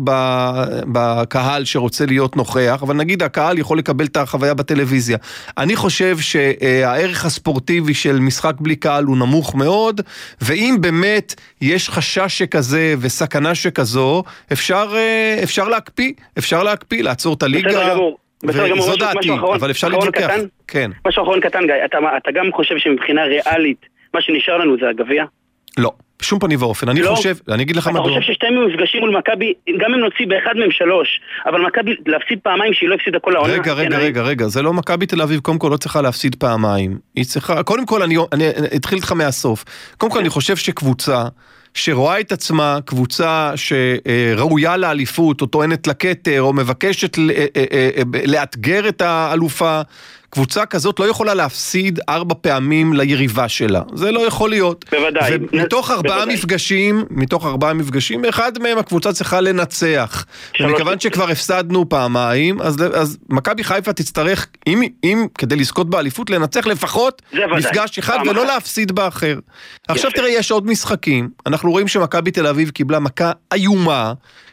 בקהל שרוצה להיות נוכח, אבל נגיד, הקהל יכול לקבל את החוויה בטלוויזיה. אני חושב שהערך הספורטיבי של משחק בלי קהל הוא נמוך מאוד, ואם באמת יש חשש שכזה וסכנה שכזו, אפשר, אפשר להקפיא, אפשר להקפיא, לעצור את הליגה, וזו דעתי, אבל אפשר להתווכח. כן. משהו אחרון קטן, גיא, אתה, אתה גם חושב שמבחינה ריאלית, מה שנשאר לנו זה הגביע? לא, בשום פנים ואופן, אני לא, חושב, אני אגיד לך מדוע. אתה חושב ששתיים מפגשים מול מכבי, גם אם נוציא באחד מהם שלוש, אבל מכבי להפסיד פעמיים שהיא לא הפסידה כל העונה. רגע, רגע, רגע, רגע, זה לא מכבי תל אביב, קודם כל לא צריכה להפסיד פעמיים. היא צריכה, קודם כל אני, אני אתחיל איתך מהסוף. קודם כל אני חושב שקבוצה, שרואה את עצמה קבוצה שראויה לאליפות, או טוענת לכתר, או מבקשת לאתגר את האלופה, קבוצה כזאת לא יכולה להפסיד ארבע פעמים ליריבה שלה. זה לא יכול להיות. בוודאי. ומתוך ארבעה בוודאי. מפגשים, מתוך ארבעה מפגשים, אחד מהם הקבוצה צריכה לנצח. ומכיוון שכבר הפסדנו פעמיים, אז, אז מכבי חיפה תצטרך, אם, אם כדי לזכות באליפות, לנצח לפחות מפגש אחד ולא להפסיד באחר. עכשיו תראה, יש עוד משחקים. אנחנו רואים שמכבי תל אביב קיבלה מכה איומה,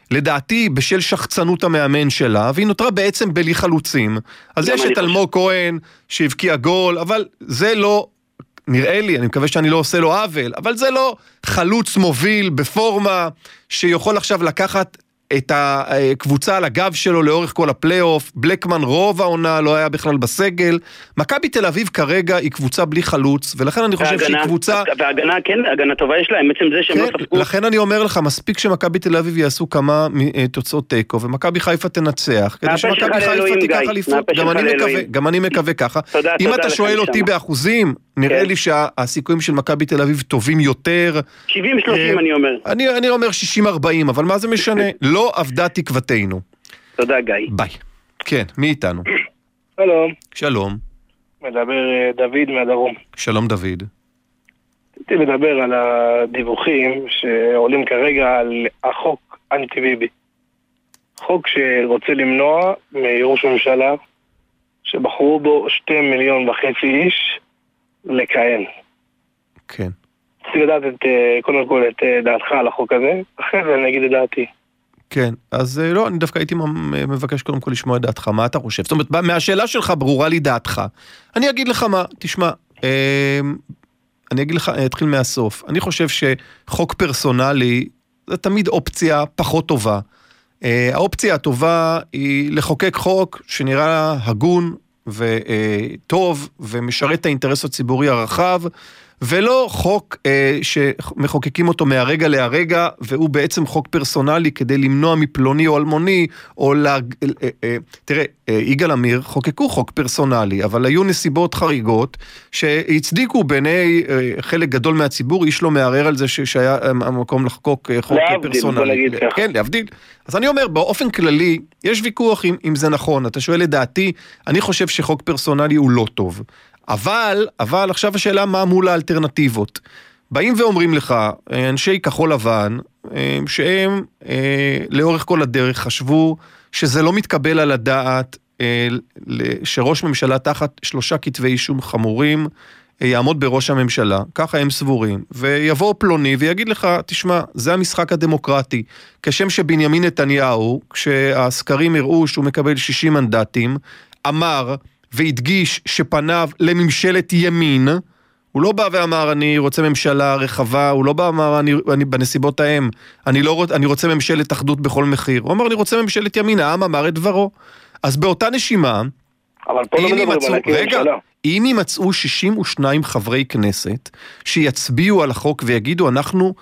לדעתי בשל שחצנות המאמן שלה, והיא נותרה בעצם בלי חלוצים. אז יש את אלמוג כהן שהבקיע גול, אבל זה לא, נראה לי, אני מקווה שאני לא עושה לו עוול, אבל זה לא חלוץ מוביל בפורמה, שיכול עכשיו לקחת את הקבוצה על הגב שלו לאורך כל הפלייאוף. בלקמן רוב העונה לא היה בכלל בסגל. מכבי תל אביב כרגע היא קבוצה בלי חלוץ, ולכן אני חושב שהיא קבוצה... והגנה, כן, הגנה טובה יש להם, בעצם זה שהם לא ספקו. לכן אני אומר לך, מספיק שמכבי תל אביב יעשו כמה תוצאות טקו, ומכבי חיפה תנצח, כדי שמכבי חיפה תיקח אליפות. גם אני מקווה ככה. אם אתה שואל אותי באחוזים, נראה לי שהסיכויים של מכבי תל אביב טובים יותר. שבעים שלושים אני אומר. אני אומר שישים ארבעים, אבל מה זה משנה? לא עבדה תקוותנו. תודה גיא. ביי. כן, מי איתנו? שלום. שלום. מדבר דוד מהדרום. שלום דוד. רציתי לדבר על הדיווחים שעולים כרגע על החוק אנטי ביבי. חוק שרוצה למנוע מראש הממשלה שבחרו בו שתי מיליון וחצי איש לכהן. כן. רציתי לדעת את, קודם כל את דעתך על החוק הזה, אחרי זה אני אגיד את דעתי. כן, אז לא, אני דווקא הייתי מבקש קודם כל לשמוע את דעתך, מה אתה חושב? זאת אומרת, מהשאלה שלך ברורה לי דעתך. אני אגיד לך מה, תשמע, אני אגיד לך, אתחיל מהסוף. אני חושב שחוק פרסונלי זה תמיד אופציה פחות טובה. האופציה הטובה היא לחוקק חוק שנראה הגון וטוב ומשרת את האינטרס הציבורי הרחב, ולא חוק אה, שמחוקקים אותו מהרגע להרגע, והוא בעצם חוק פרסונלי כדי למנוע מפלוני או אלמוני, או לה... אה, אה, תראה, אה, יגאל עמיר חוקקו חוק פרסונלי, אבל היו נסיבות חריגות שהצדיקו בעיני אה, חלק גדול מהציבור, איש לא מערער על זה שהיה המקום לחקוק אה, חוק להבדיל, פרסונלי. כן, להבדיל. אז אני אומר, באופן כללי, יש ויכוח אם, אם זה נכון. אתה שואל לדעתי, אני חושב שחוק פרסונלי הוא לא טוב. אבל, אבל עכשיו השאלה מה מול האלטרנטיבות. באים ואומרים לך, אנשי כחול לבן, שהם לאורך כל הדרך חשבו שזה לא מתקבל על הדעת, שראש ממשלה תחת שלושה כתבי אישום חמורים, יעמוד בראש הממשלה, ככה הם סבורים, ויבוא פלוני ויגיד לך, תשמע, זה המשחק הדמוקרטי, כשם שבנימין נתניהו, כשהסקרים הראו שהוא מקבל שישים מנדטים, אמר, והדגיש שפניו לממשלת ימין, הוא לא בא ואמר אני רוצה ממשלה רחבה, הוא לא בא ואמר אני, אני בנסיבות ההם, אני, לא, אני רוצה ממשלת אחדות בכל מחיר, הוא אמר אני רוצה ממשלת ימין, העם אמר את דברו. אז באותה נשימה, אבל פה לא מדברים על רגע, אם יימצאו שישים ושניים חברי כנסת שיצביעו על החוק ויגידו אנחנו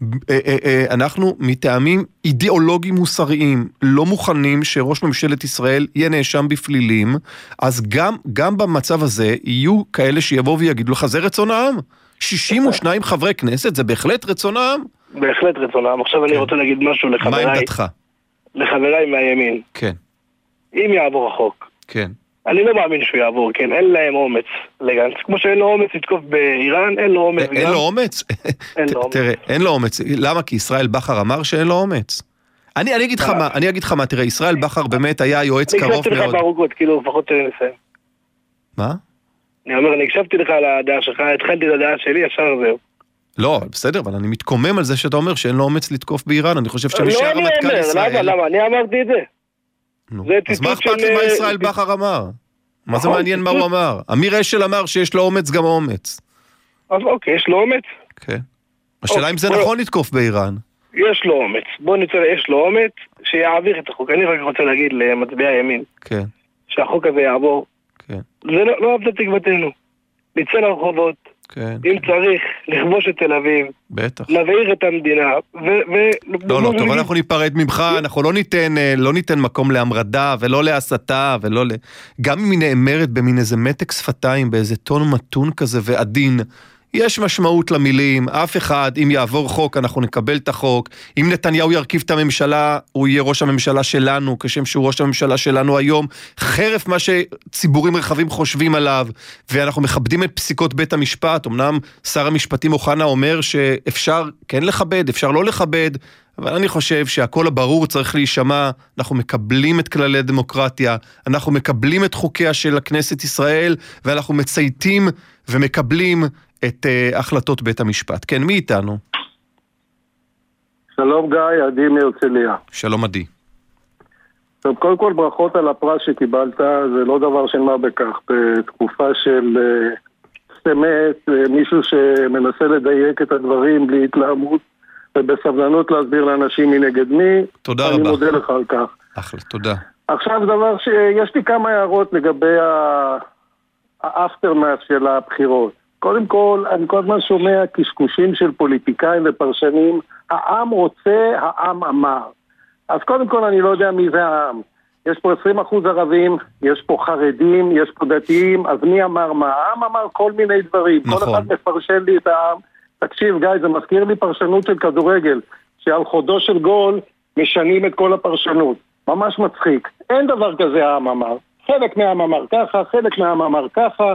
אנחנו מטעמים אידיאולוגיים מוסריים לא מוכנים שראש ממשלת ישראל יהיה נאשם בפלילים, אז גם, גם במצב הזה יהיו כאלה שיבואו ויגידו לך, זה רצון העם. שישים ושניים חברי כנסת, זה בהחלט רצון העם? בהחלט רצון העם. עכשיו אני רוצה להגיד משהו לחבריי. מה עמדתך? לחבריי מהימין. כן. אם יעבור החוק. כן. אני לא מאמין שהוא יעבור, כן, אין להם אומץ לגנץ, כמו שאין לו אומץ לתקוף באיראן, אין לו אומץ. אין לו אומץ? תראה, אין לו אומץ. למה? כי ישראל בחר אמר שאין לו אומץ. אני אגיד לך מה, אני אגיד לך מה, תראה, ישראל בחר באמת היה יועץ קרוב מאוד. אני הקשבתי לך בארוכות, כאילו, לפחות נסיים. מה? אני אומר, אני הקשבתי לך על הדעה שלך, התחלתי את הדעה שלי, ישר זהו. לא, בסדר, אבל אני מתקומם על זה שאתה אומר שאין לו אומץ לתקוף באיראן, אני חושב שמי שהרמטכ"ל ישראל... למה, למה, אני אמרתי את זה. אז מה אכפת לי מה ישראל בחר אמר? מה זה מעניין מה הוא אמר? אמיר אשל אמר שיש לו אומץ גם אומץ. אז אוקיי, יש לו אומץ? כן. השאלה אם זה נכון לתקוף באיראן. יש לו אומץ. בוא נצא, יש לו אומץ שיעביר את החוק. אני רק רוצה להגיד למצביעי הימין. כן. שהחוק הזה יעבור. כן. זה לא עבדה תקוותנו. נצא לרחובות. כן. אם צריך לכבוש את תל אביב. בטח. להבעיר את המדינה. לא, לא, טוב, אנחנו ניפרד ממך, אנחנו לא ניתן, לא ניתן מקום להמרדה, ולא להסתה, ולא ל... גם אם היא נאמרת במין איזה מתק שפתיים, באיזה טון מתון כזה ועדין, יש משמעות למילים, אף אחד, אם יעבור חוק, אנחנו נקבל את החוק, אם נתניהו ירכיב את הממשלה, הוא יהיה ראש הממשלה שלנו, כשם שהוא ראש הממשלה שלנו היום, חרף מה שציבורים רחבים חושבים עליו, ואנחנו מכבדים את פסיקות בית המשפט, אמנם שר המשפטים אוחנה אומר שאפשר כן לכבד, אפשר לא לכבד, אבל אני חושב שהכל הברור צריך להישמע, אנחנו מקבלים את כללי הדמוקרטיה, אנחנו מקבלים את חוקיה של הכנסת ישראל, ואנחנו מצייתים ומקבלים את uh, החלטות בית המשפט. כן, מי איתנו? שלום גיא, עדי מהרצליה. שלום עדי. טוב, קודם כל ברכות על הפרס שקיבלת, זה לא דבר של מה בכך, בתקופה של סמת, מישהו שמנסה לדייק את הדברים בלי התלהמות, ובסבלנות להסביר לאנשים מנגד מי. תודה אני רבה. אני מודה לך על כך. אחלה, תודה. עכשיו דבר שיש לי כמה הערות לגבי האפטרמאף של הבחירות. קודם כל, אני כל הזמן שומע קשקושים של פוליטיקאים ופרשנים, העם רוצה, העם אמר. אז קודם כל אני לא יודע מי זה העם. יש פה עשרים אחוז ערבים, יש פה חרדים, יש פה דתיים, אז מי אמר מה? העם אמר כל מיני דברים. נכון. כל אחד מפרשן לי את העם. תקשיב גיא, זה מזכיר לי פרשנות של כדורגל, שעל חודו של גול משנים את כל הפרשנות. ממש מצחיק. אין דבר כזה העם אמר. חלק מהעם אמר ככה, חלק מהעם אמר ככה,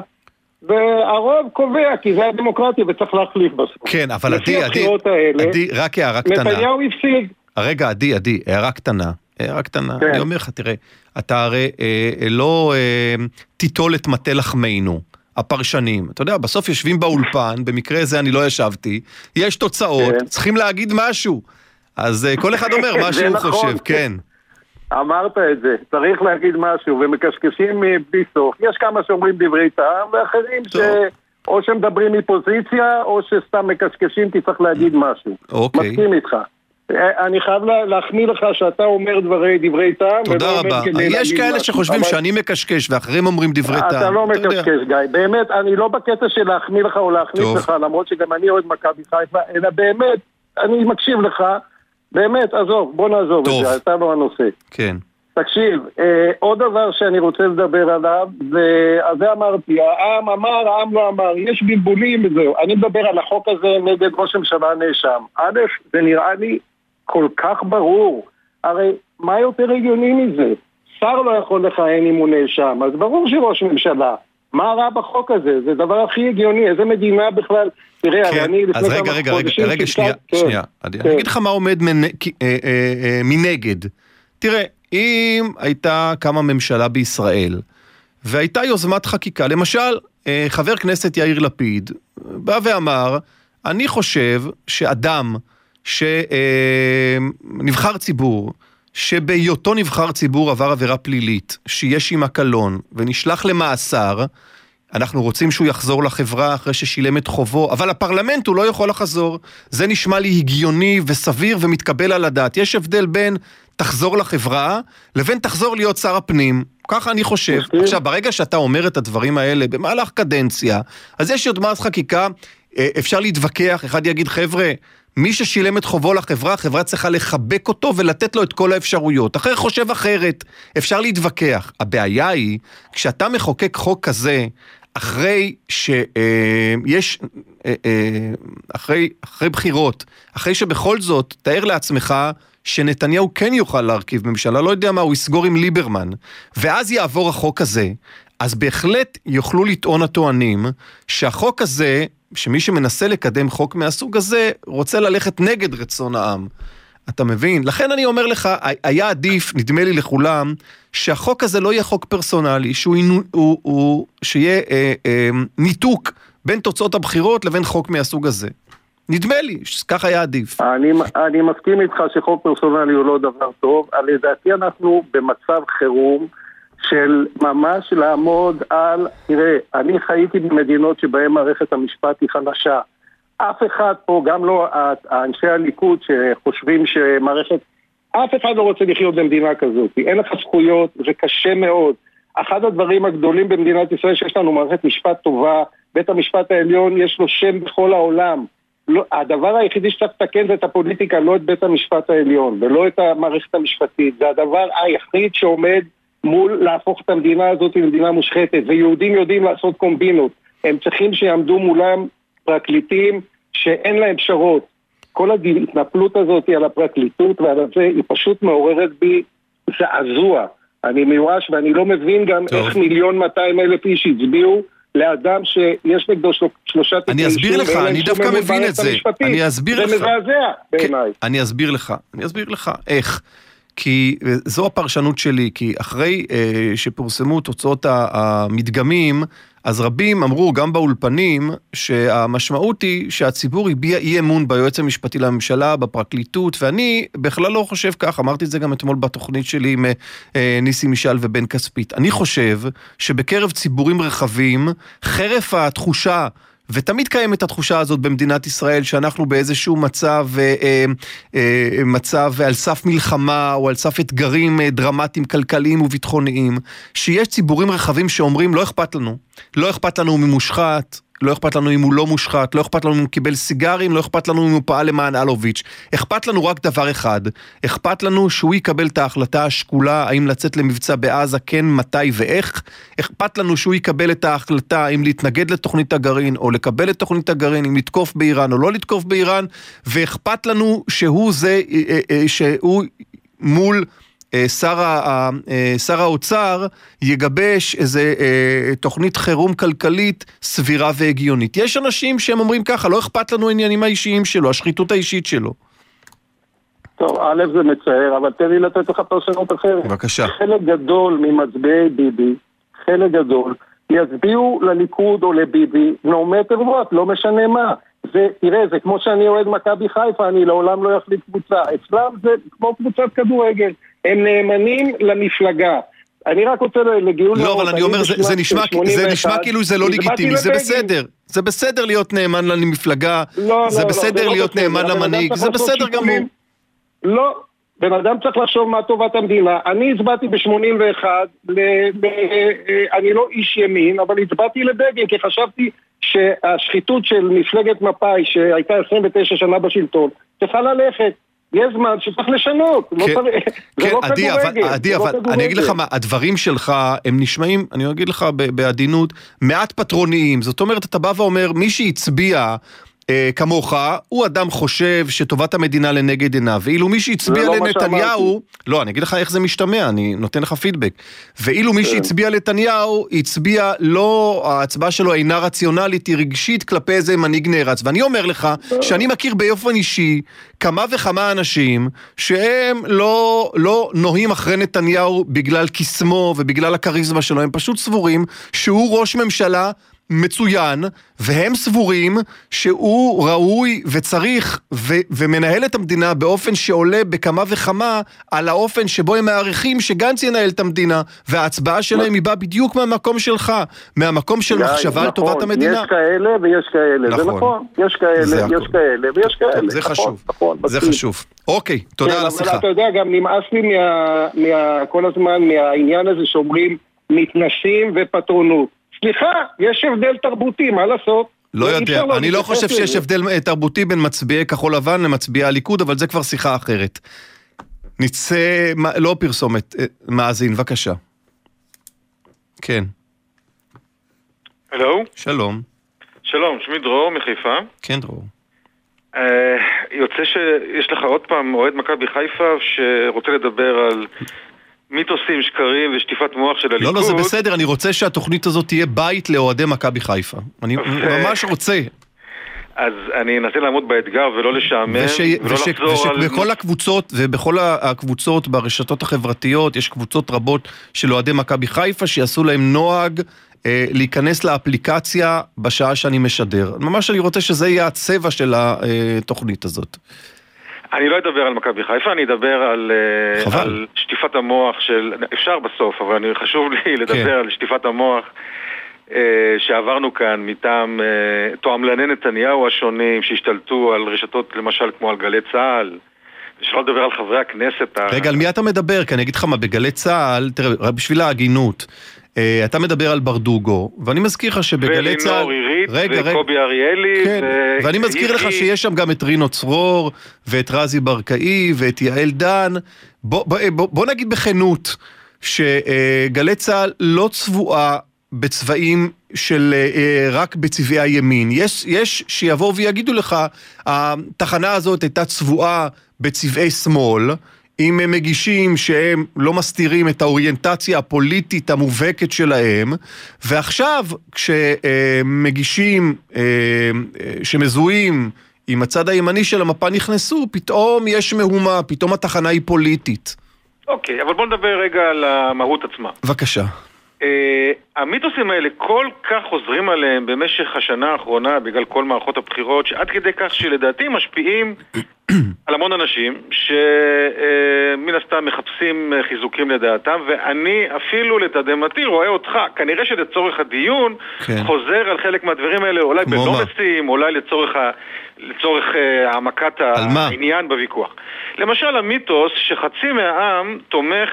והרוב קובע, כי זה הדמוקרטיה וצריך להחליף בסוף. כן, אבל עדי, עדי, עדי, רק הערה קטנה. נתניהו הפסיד. הרגע, עדי, עדי, הערה קטנה. הערה קטנה. אני אומר לך, תראה, אתה הרי אה, לא אה, תיטול את מטה לחמנו, הפרשנים. אתה יודע, בסוף יושבים באולפן, במקרה הזה אני לא ישבתי, יש תוצאות, כן. צריכים להגיד משהו. אז אה, כל אחד אומר מה שהוא נכון. חושב, כן. אמרת את זה, צריך להגיד משהו, ומקשקשים בלי סוף. יש כמה שאומרים דברי טעם, ואחרים ש... או שמדברים מפוזיציה, או שסתם מקשקשים כי צריך להגיד משהו. אוקיי. מסכים איתך. אני חייב להחמיא לך שאתה אומר דברי, דברי טעם. תודה רבה. יש כאלה שחושבים אבל... שאני מקשקש, ואחרים אומרים דברי טעם. אתה לא מקשקש, גיא. באמת, אני לא בקטע של להחמיא לך או להחמיא לך, למרות שגם אני אוהד מכבי חיפה, אלא באמת, אני מקשיב לך, באמת, עזוב, בוא נעזוב את זה, אתה לא הנושא. כן. תקשיב, אה, עוד דבר שאני רוצה לדבר עליו, זה, אז זה אמרתי, העם אמר, העם לא אמר, יש בלבולים וזהו. אני מדבר על החוק הזה נגד ראש הממשלה נאשם. א', זה נראה לי כל כך ברור. הרי מה יותר הגיוני מזה? שר לא יכול לכהן אם הוא נאשם, אז ברור שראש ממשלה. מה רע בחוק הזה? זה דבר הכי הגיוני, איזה מדינה בכלל... תראה, כן, אני... אז רגע, רגע, רגע, רגע, שנייה, כן, שנייה. כן. אני אגיד לך מה עומד מנ... אה, אה, אה, מנגד. תראה, אם הייתה קמה ממשלה בישראל, והייתה יוזמת חקיקה, למשל, אה, חבר כנסת יאיר לפיד, בא ואמר, אני חושב שאדם שנבחר אה, ציבור, שבהיותו נבחר ציבור עבר עבירה פלילית, שיש עם הקלון, ונשלח למאסר, אנחנו רוצים שהוא יחזור לחברה אחרי ששילם את חובו, אבל הפרלמנט הוא לא יכול לחזור. זה נשמע לי הגיוני וסביר ומתקבל על הדעת. יש הבדל בין תחזור לחברה, לבין תחזור להיות שר הפנים. ככה אני חושב. עכשיו, ברגע שאתה אומר את הדברים האלה, במהלך קדנציה, אז יש עוד מעט חקיקה, אפשר להתווכח, אחד יגיד, חבר'ה, מי ששילם את חובו לחברה, החברה צריכה לחבק אותו ולתת לו את כל האפשרויות. אחר חושב אחרת, אפשר להתווכח. הבעיה היא, כשאתה מחוקק חוק כזה, אחרי שיש, אחרי, אחרי בחירות, אחרי שבכל זאת, תאר לעצמך שנתניהו כן יוכל להרכיב ממשלה, לא יודע מה, הוא יסגור עם ליברמן, ואז יעבור החוק הזה, אז בהחלט יוכלו לטעון הטוענים שהחוק הזה, שמי שמנסה לקדם חוק מהסוג הזה, רוצה ללכת נגד רצון העם. אתה מבין? לכן אני אומר לך, היה עדיף, נדמה לי לכולם, שהחוק הזה לא יהיה חוק פרסונלי, שהוא, הוא, הוא, שיהיה אה, אה, ניתוק בין תוצאות הבחירות לבין חוק מהסוג הזה. נדמה לי, שכך היה עדיף. אני, אני מסכים איתך שחוק פרסונלי הוא לא דבר טוב, אבל לדעתי אנחנו במצב חירום, של ממש לעמוד על, תראה, אני חייתי במדינות שבהן מערכת המשפט היא חלשה. אף אחד פה, גם לא האנשי הליכוד שחושבים שמערכת, אף אחד לא רוצה לחיות במדינה כזאת. אין לך זכויות, זה קשה מאוד. אחד הדברים הגדולים במדינת ישראל שיש לנו מערכת משפט טובה, בית המשפט העליון יש לו שם בכל העולם. לא, הדבר היחידי שצריך לתקן זה את הפוליטיקה, לא את בית המשפט העליון, ולא את המערכת המשפטית. זה הדבר היחיד שעומד מול להפוך את המדינה הזאת למדינה מושחתת, ויהודים יודעים לעשות קומבינות. הם צריכים שיעמדו מולם פרקליטים שאין להם פשרות. כל ההתנפלות הזאת על הפרקליטות ועל זה היא פשוט מעוררת בי זעזוע. אני מיואש ואני לא מבין גם טוב. איך מיליון מאתיים אלף איש הצביעו לאדם שיש נגדו שלושה תיקים. אני אסביר לך, אני דווקא מבין את זה. אני אסביר לך. זה מזעזע בעיניי. אני אסביר לך, אני אסביר לך איך. כי זו הפרשנות שלי, כי אחרי אה, שפורסמו תוצאות המדגמים, אז רבים אמרו גם באולפנים שהמשמעות היא שהציבור הביע אי אמון ביועץ המשפטי לממשלה, בפרקליטות, ואני בכלל לא חושב כך, אמרתי את זה גם אתמול בתוכנית שלי עם אה, ניסי משל ובן כספית. אני חושב שבקרב ציבורים רחבים, חרף התחושה, ותמיד קיימת התחושה הזאת במדינת ישראל, שאנחנו באיזשהו מצב, אה, אה, מצב על סף מלחמה, או על סף אתגרים דרמטיים, כלכליים וביטחוניים, שיש ציבורים רחבים שאומרים, לא אכפת לנו, לא אכפת לנו ממושחת, לא אכפת לנו אם הוא לא מושחת, לא אכפת לנו אם הוא קיבל סיגרים, לא אכפת לנו אם הוא פעל למען אלוביץ'. אכפת לנו רק דבר אחד, אכפת לנו שהוא יקבל את ההחלטה השקולה, האם לצאת למבצע בעזה, כן, מתי ואיך. אכפת לנו שהוא יקבל את ההחלטה, אם להתנגד לתוכנית הגרעין, או לקבל את תוכנית הגרעין, אם לתקוף באיראן או לא לתקוף באיראן, ואכפת לנו שהוא זה, שהוא מול שר, ה, שר האוצר יגבש איזה תוכנית חירום כלכלית סבירה והגיונית. יש אנשים שהם אומרים ככה, לא אכפת לנו העניינים האישיים שלו, השחיתות האישית שלו. טוב, א' זה מצער, אבל תן לי לתת לך פרשנות אחרת. בבקשה. חלק גדול ממצביעי ביבי, חלק גדול, יצביעו לליכוד או לביבי, no matter what, לא משנה מה. זה, תראה, זה כמו שאני אוהד מכבי חיפה, אני לעולם לא יחליט קבוצה. אצלם זה כמו קבוצת כדורגל. הם נאמנים למפלגה. אני רק רוצה לגאול... לא, אבל אני אומר, זה נשמע כאילו זה לא לגיטימי, זה בסדר. זה בסדר להיות נאמן למפלגה, זה בסדר להיות נאמן למנהיג, זה בסדר גמור. לא, בן אדם צריך לחשוב מה טובת המדינה. אני הצבעתי ב-שמונים ואחת, אני לא איש ימין, אבל הצבעתי לבגין, כי חשבתי שהשחיתות של מפלגת מפאי, שהייתה עשרים ותשע שנה בשלטון, צריכה ללכת. יש זמן שצריך לשנות. כן, עדי, עדי, אבל אני אגיד לך מה, הדברים שלך הם נשמעים, אני אגיד לך בעדינות, מעט פטרוניים. זאת אומרת, אתה בא ואומר, מי שהצביע כמוך, הוא אדם חושב שטובת המדינה לנגד עיניו, ואילו מי שהצביע לנתניהו, לא, אני אגיד לך איך זה משתמע, אני נותן לך פידבק, ואילו מי שהצביע לנתניהו, הצביע לא, ההצבעה שלו אינה רציונלית, היא רגשית כלפי איזה מנהיג נערץ, ואני אומר לך, שאני מכיר באופן אישי, כמה וכמה אנשים, שהם לא, לא נוהים אחרי נתניהו, בגלל כיסמו, ובגלל הקריזמה שלו, הם פשוט סבורים, שהוא ראש ממשלה, מצוין, והם סבורים שהוא ראוי וצריך ו- ומנהל את המדינה באופן שעולה בכמה וכמה על האופן שבו הם מעריכים שגנץ ינהל את המדינה, וההצבעה שלהם היא באה בדיוק מהמקום שלך, מהמקום של מחשבה על טובת המדינה. יש כאלה ויש כאלה, זה נכון, יש כאלה, יש כאלה ויש כאלה. זה חשוב, זה חשוב. אוקיי, תודה על השיחה. אתה יודע, גם נמאס לי כל הזמן מהעניין הזה שאומרים מתנשים ופטרונות. סליחה, יש הבדל תרבותי, מה לעשות? לא יודע, אני לא חושב שיש הבדל תרבותי בין מצביעי כחול לבן למצביעי הליכוד, אבל זה כבר שיחה אחרת. נצא, לא פרסומת, מאזין, בבקשה. כן. הלו? שלום. שלום, שמי דרור מחיפה. כן, דרור. יוצא שיש לך עוד פעם אוהד מכבי חיפה שרוצה לדבר על... מיתוסים, שקרים ושטיפת מוח של הליכוד. לא, לא, זה בסדר, אני רוצה שהתוכנית הזאת תהיה בית לאוהדי מכבי חיפה. אני ממש רוצה. אז אני אנסה לעמוד באתגר ולא לשעמם, ולא לחזור על... ובכל הקבוצות, ובכל הקבוצות ברשתות החברתיות, יש קבוצות רבות של אוהדי מכבי חיפה, שיעשו להם נוהג להיכנס לאפליקציה בשעה שאני משדר. ממש אני רוצה שזה יהיה הצבע של התוכנית הזאת. אני לא אדבר על מכבי חיפה, אני אדבר על, על שטיפת המוח של... אפשר בסוף, אבל אני חשוב לי לדבר כן. על שטיפת המוח שעברנו כאן מטעם תועמלני נתניהו השונים שהשתלטו על רשתות למשל כמו על גלי צהל, ושלא לדבר על חברי הכנסת. רגע, על מי אתה מדבר? כי אני אגיד לך מה, בגלי צהל, תראה, בשביל ההגינות, אתה מדבר על ברדוגו, ואני מזכיר לך שבגלי צהל... ולינור עירית, וקובי אריאלי, כן. ו... ואני מזכיר לך שיש שם גם את רינו צרור, ואת רזי ברקאי, ואת יעל דן. בוא, בוא, בוא, בוא נגיד בכנות, שגלי צהל לא צבועה בצבעים של רק בצבעי הימין. יש, יש שיבואו ויגידו לך, התחנה הזאת הייתה צבועה בצבעי שמאל, אם הם מגישים שהם לא מסתירים את האוריינטציה הפוליטית המובהקת שלהם, ועכשיו כשמגישים שמזוהים עם הצד הימני של המפה נכנסו, פתאום יש מהומה, פתאום התחנה היא פוליטית. אוקיי, אבל בוא נדבר רגע על המהות עצמה. בבקשה. Uh, המיתוסים האלה כל כך חוזרים עליהם במשך השנה האחרונה בגלל כל מערכות הבחירות, שעד כדי כך שלדעתי משפיעים על המון אנשים שמן uh, הסתם מחפשים uh, חיזוקים לדעתם, ואני אפילו לתדמתי רואה אותך, כנראה שלצורך הדיון כן. חוזר על חלק מהדברים האלה, אולי בנומסים, אולי לצורך ה... לצורך uh, העמקת העניין בוויכוח. למשל המיתוס שחצי מהעם תומך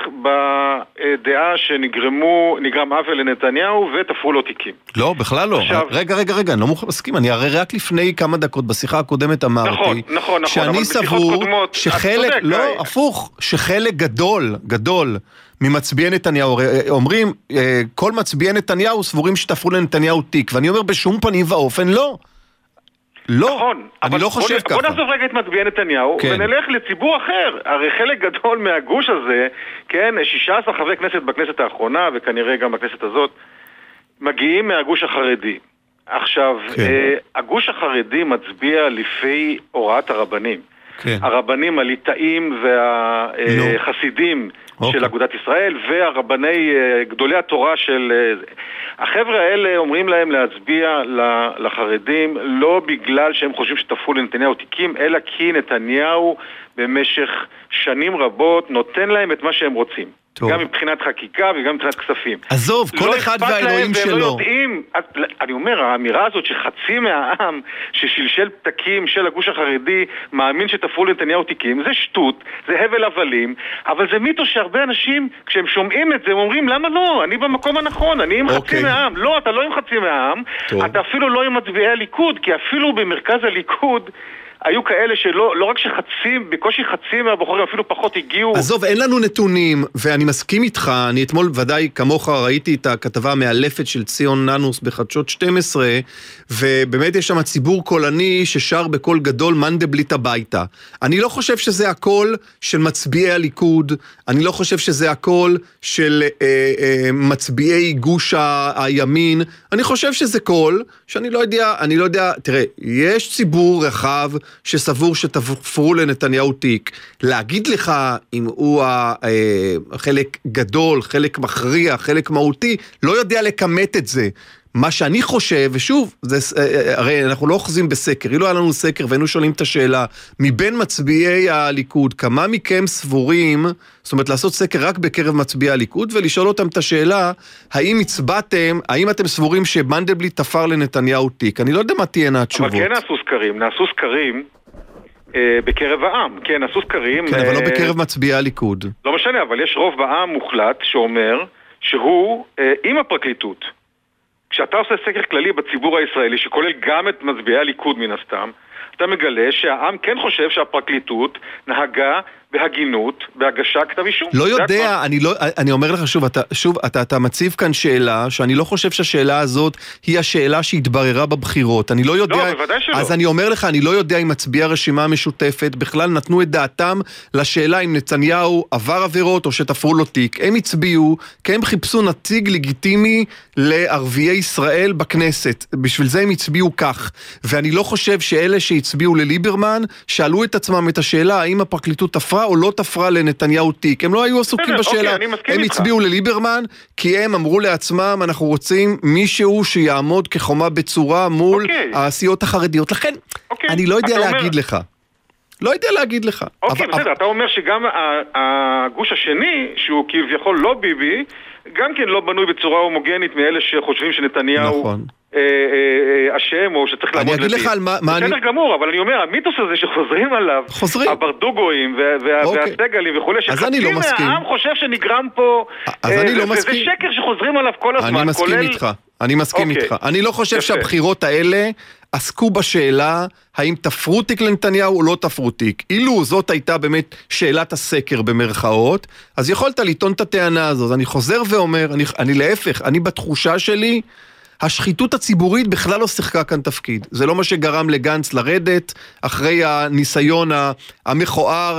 בדעה שנגרמו, נגרם עוול לנתניהו ותפרו לו תיקים. לא, בכלל לא. עכשיו... רגע, רגע, רגע, אני לא מסכים. אני הרי רק לפני כמה דקות בשיחה הקודמת אמרתי, נכון, נכון, נכון, שאני סבור שחלק, לא, היי. הפוך, שחלק גדול, גדול, ממצביעי נתניהו, אומרים, כל מצביעי נתניהו סבורים שתפרו לנתניהו תיק, ואני אומר בשום פנים ואופן לא. לא, נכון, אני לא חושב בוא, ככה. בוא נעזוב רגע את מצביעי נתניהו, כן. ונלך לציבור אחר. הרי חלק גדול מהגוש הזה, כן, שישה עשר חברי כנסת בכנסת האחרונה, וכנראה גם בכנסת הזאת, מגיעים מהגוש החרדי. עכשיו, כן. אה, הגוש החרדי מצביע לפי הוראת הרבנים. כן. הרבנים הליטאים והחסידים no. של okay. אגודת ישראל, והרבני גדולי התורה של... החבר'ה האלה אומרים להם להצביע לחרדים לא בגלל שהם חושבים שתפרו לנתניהו תיקים, אלא כי נתניהו במשך שנים רבות נותן להם את מה שהם רוצים. טוב. גם מבחינת חקיקה וגם מבחינת כספים. עזוב, כל לא אחד והאלוהים שלו. לא יודעים, אני אומר, האמירה הזאת שחצי מהעם ששלשל פתקים של הגוש החרדי מאמין שתפרו לנתניהו תיקים, זה שטות, זה הבל הבלים, אבל זה מיתוס שהרבה אנשים, כשהם שומעים את זה, הם אומרים, למה לא? אני במקום הנכון, אני עם אוקיי. חצי מהעם. לא, אתה לא עם חצי מהעם, טוב. אתה אפילו לא עם מצביעי הליכוד, כי אפילו במרכז הליכוד היו כאלה שלא, לא רק שחצים, בקושי חצים מהבוחרים, אפילו פחות הגיעו. עזוב, אין לנו נתונים, ואני מסכים איתך, אני אתמול ודאי כמוך ראיתי את הכתבה המאלפת של ציון ננוס בחדשות שתים עשרה, ובאמת יש שם ציבור קולני ששר בקול גדול מנדלבליט הביתה. אני לא חושב שזה הכל של מצביעי הליכוד, אני לא חושב שזה הכל של אה, אה, מצביעי גוש ה- הימין, אני חושב שזה קול, שאני לא יודע, אני לא יודע, תראה, יש ציבור רחב, שסבור שתפרו לנתניהו תיק. להגיד לך אם הוא חלק גדול, חלק מכריע, חלק מהותי, לא יודע לקמת את זה. מה שאני חושב, ושוב, זה, הרי אנחנו לא אוחזים בסקר, אילו היה לנו סקר והיינו שואלים את השאלה, מבין מצביעי הליכוד, כמה מכם סבורים, זאת אומרת לעשות סקר רק בקרב מצביעי הליכוד, ולשאול אותם את השאלה, האם הצבעתם, האם אתם סבורים שמנדלבליט תפר לנתניהו תיק? אני לא יודע מה תהיינה התשובות. אבל כן נעשו סקרים, נעשו סקרים אה, בקרב העם, כן נעשו סקרים. כן, אה, אבל לא בקרב מצביעי הליכוד. לא משנה, אבל יש רוב בעם מוחלט שאומר שהוא אה, עם הפרקליטות. כשאתה עושה סקר כללי בציבור הישראלי, שכולל גם את מצביעי הליכוד מן הסתם, אתה מגלה שהעם כן חושב שהפרקליטות נהגה בהגינות, בהגשה כתב אישום. לא יודע, אני, לא, אני אומר לך שוב, אתה, שוב אתה, אתה מציב כאן שאלה, שאני לא חושב שהשאלה הזאת היא השאלה שהתבררה בבחירות. אני לא יודע, לא, בוודאי שלא. אז אני אומר לך, אני לא יודע אם מצביעי הרשימה המשותפת בכלל נתנו את דעתם לשאלה אם נתניהו עבר עבירות או שתפרו לו תיק. הם הצביעו, כי הם חיפשו נציג לגיטימי לערביי ישראל בכנסת. בשביל זה הם הצביעו כך. ואני לא חושב שאלה שהצביעו לליברמן, שאלו את עצמם את השאלה האם הפרקליטות תפרה או לא תפרה לנתניהו תיק. הם לא היו עסוקים בשאלה. הם הצביעו לליברמן, כי הם אמרו לעצמם, אנחנו רוצים מישהו שיעמוד כחומה בצורה מול הסיעות החרדיות. לכן, אני לא יודע להגיד לך. לא יודע להגיד לך. אוקיי, בסדר, אתה אומר שגם הגוש השני, שהוא כביכול לא ביבי, גם כן לא בנוי בצורה הומוגנית מאלה שחושבים שנתניהו... נכון. אשם או שצריך לעמוד לדין. אני אגיד לך על מה... בסדר גמור, אבל אני אומר, המיתוס הזה שחוזרים עליו, חוזרים. הברדוגויים והסגלים וכו', שחצי מהעם חושב שנגרם פה, וזה שקר שחוזרים עליו כל הזמן. אני מסכים איתך, אני מסכים איתך. אני לא חושב שהבחירות האלה עסקו בשאלה האם תפרו תיק לנתניהו או לא תפרו תיק. אילו זאת הייתה באמת שאלת הסקר במרכאות, אז יכולת לטעון את הטענה הזאת. אני חוזר ואומר, אני להפך, אני בתחושה שלי, השחיתות הציבורית בכלל לא שיחקה כאן תפקיד. זה לא מה שגרם לגנץ לרדת, אחרי הניסיון המכוער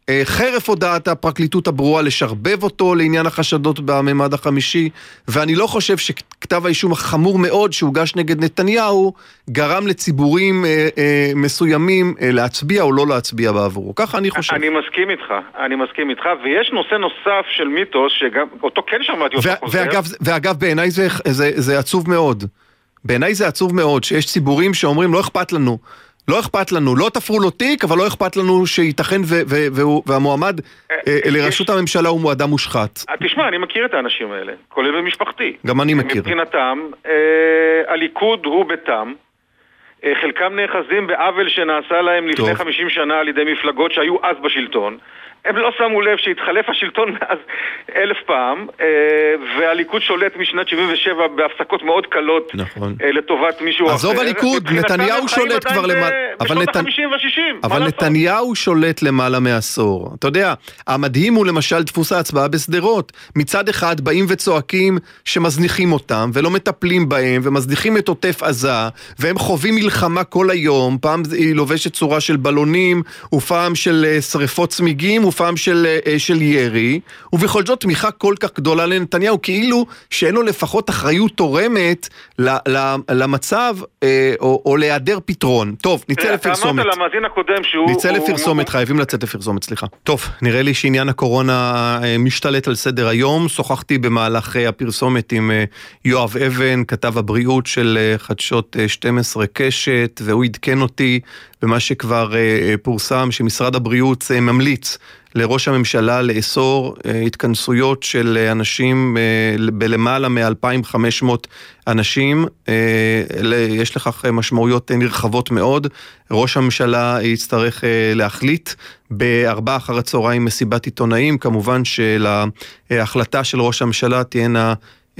חרף הודעת הפרקליטות הברורה לשרבב אותו לעניין החשדות בממד החמישי, ואני לא חושב שכתב האישום החמור מאוד שהוגש נגד נתניהו גרם לציבורים אה, אה, מסוימים אה, להצביע או לא להצביע בעבורו. ככה אני חושב. אני מסכים איתך, אני מסכים איתך, ויש נושא נוסף של מיתוס שגם אותו כן שמעתי אותו חוזר. ואגב, ואגב בעיניי זה, זה, זה עצוב מאוד. בעיניי זה עצוב מאוד שיש ציבורים שאומרים לא אכפת לנו. לא אכפת לנו, לא תפרו לו תיק, אבל לא אכפת לנו שייתכן והמועמד לראשות הממשלה הוא מועדה מושחת. תשמע, אני מכיר את האנשים האלה, כולל במשפחתי. גם אני מכיר. מבחינתם, הליכוד הוא ביתם, חלקם נאחזים בעוול שנעשה להם לפני חמישים שנה על ידי מפלגות שהיו אז בשלטון. הם לא שמו לב שהתחלף השלטון מאז אלף פעם, והליכוד שולט משנת שבעים ושבע בהפסקות מאוד קלות לטובת מישהו אחר. עזוב הליכוד, נתניהו שולט כבר למעלה. בשנות ה-חמישים וה-שישים. אבל נתניהו שולט למעלה מעשור. אתה יודע, המדהים הוא למשל דפוס ההצבעה בסדרות. מצד אחד באים וצועקים שמזניחים אותם, ולא מטפלים בהם, ומזניחים את עוטף עזה, והם חווים מלחמה כל היום, פעם היא לובשת צורה של בלונים, ופעם של שריפות צמיגים, ופעם של, של ירי, ובכל זאת תמיכה כל כך גדולה לנתניהו, כאילו שאין לו לפחות אחריות תורמת למצב, או, או להיעדר פתרון. טוב, נצא לפרסומת. אתה אמרת למאזין הקודם שהוא... נצא לפרסומת, חייבים לצאת לפרסומת, סליחה. טוב, נראה לי שעניין הקורונה משתלט על סדר היום. שוחחתי במהלך הפרסומת עם יואב אבן, כתב הבריאות של חדשות שתים עשרה קשת, והוא עדכן אותי במה שכבר פורסם, שמשרד הבריאות ממליץ לראש הממשלה לאסור התכנסויות של אנשים בלמעלה מ-אלפיים וחמש מאות אנשים. יש לכך משמעויות נרחבות מאוד. ראש הממשלה יצטרך להחליט בארבע אחר הצהריים מסיבת עיתונאים. כמובן שלהחלטה של ראש הממשלה תהיינה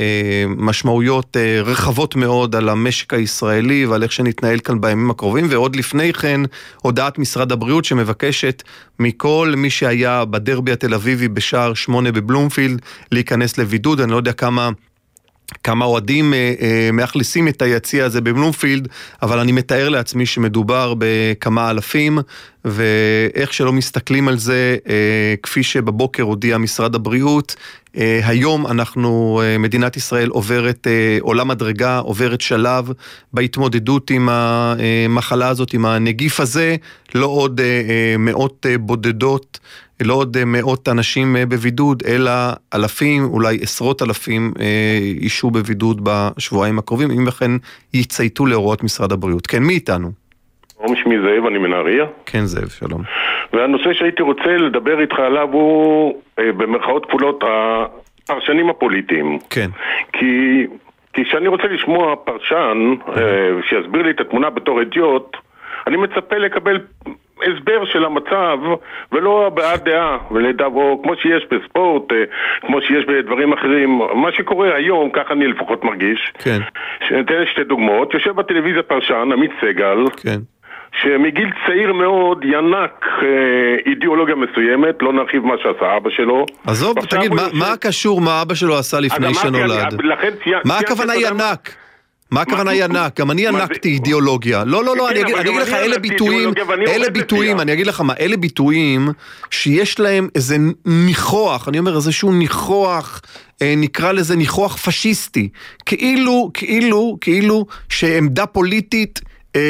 משמעויות רחבות מאוד על המשק הישראלי ועל איך שנתנהל כאן בימים הקרובים, ועוד לפני כן הודעת משרד הבריאות שמבקשת מכל מי שהיה בדרבי התל אביבי בשער שמונה בבלומפילד להיכנס לבידוד. אני לא יודע כמה כמה אוהדים אה, אה, מאכלסים את היציע הזה בבלומפילד, אבל אני מתאר לעצמי שמדובר בכמה אלפים, ואיך שלא מסתכלים על זה, אה, כפי שבבוקר הודיע משרד הבריאות, אה, היום אנחנו, אה, מדינת ישראל עוברת אה, עולם מדרגה, עוברת שלב בהתמודדות עם המחלה הזאת, עם הנגיף הזה, לא עוד אה, אה, מאות אה, בודדות, לא עוד מאות אנשים בבידוד, אלא אלפים, אולי עשרות אלפים אישו בבידוד בשבועיים הקרובים, אם לכן יצייתו להוראות משרד הבריאות. כן, מי איתנו? שמי זאב, אני מנהריה. כן, זאב, שלום. והנושא שהייתי רוצה לדבר איתך עליו הוא, במרכאות כפולות, הפרשנים הפוליטיים. כן. כי, כי כשאני רוצה לשמוע פרשן, שיסביר לי את התמונה בתור אדיוט, אני מצפה לקבל הסבר של המצב, ולא בעד דעה, ולדעו, כמו שיש בספורט, כמו שיש בדברים אחרים, מה שקורה היום, ככה אני לפחות מרגיש. כן. שנתן שתי דוגמאות, יושב בטלוויזיה פרשן, עמית סגל, כן. שמגיל צעיר מאוד ינק אה, אידיאולוגיה מסוימת, לא נרחיב מה שעשה אבא שלו. עזוב, תגיד, מה, יושב... מה קשור מה אבא שלו עשה לפני שנולד? אני, לכן ציין, מה הכוונה ינק? מה הכוונה ינק? גם אני ינקתי אידיאולוגיה. לא, לא, לא, אני אגיד לך, אלה ביטויים, אלה ביטויים, אני אגיד לך מה, אלה ביטויים שיש להם איזה ניחוח, אני אומר איזשהו ניחוח, נקרא לזה ניחוח פשיסטי, כאילו, כאילו, כאילו שעמדה פוליטית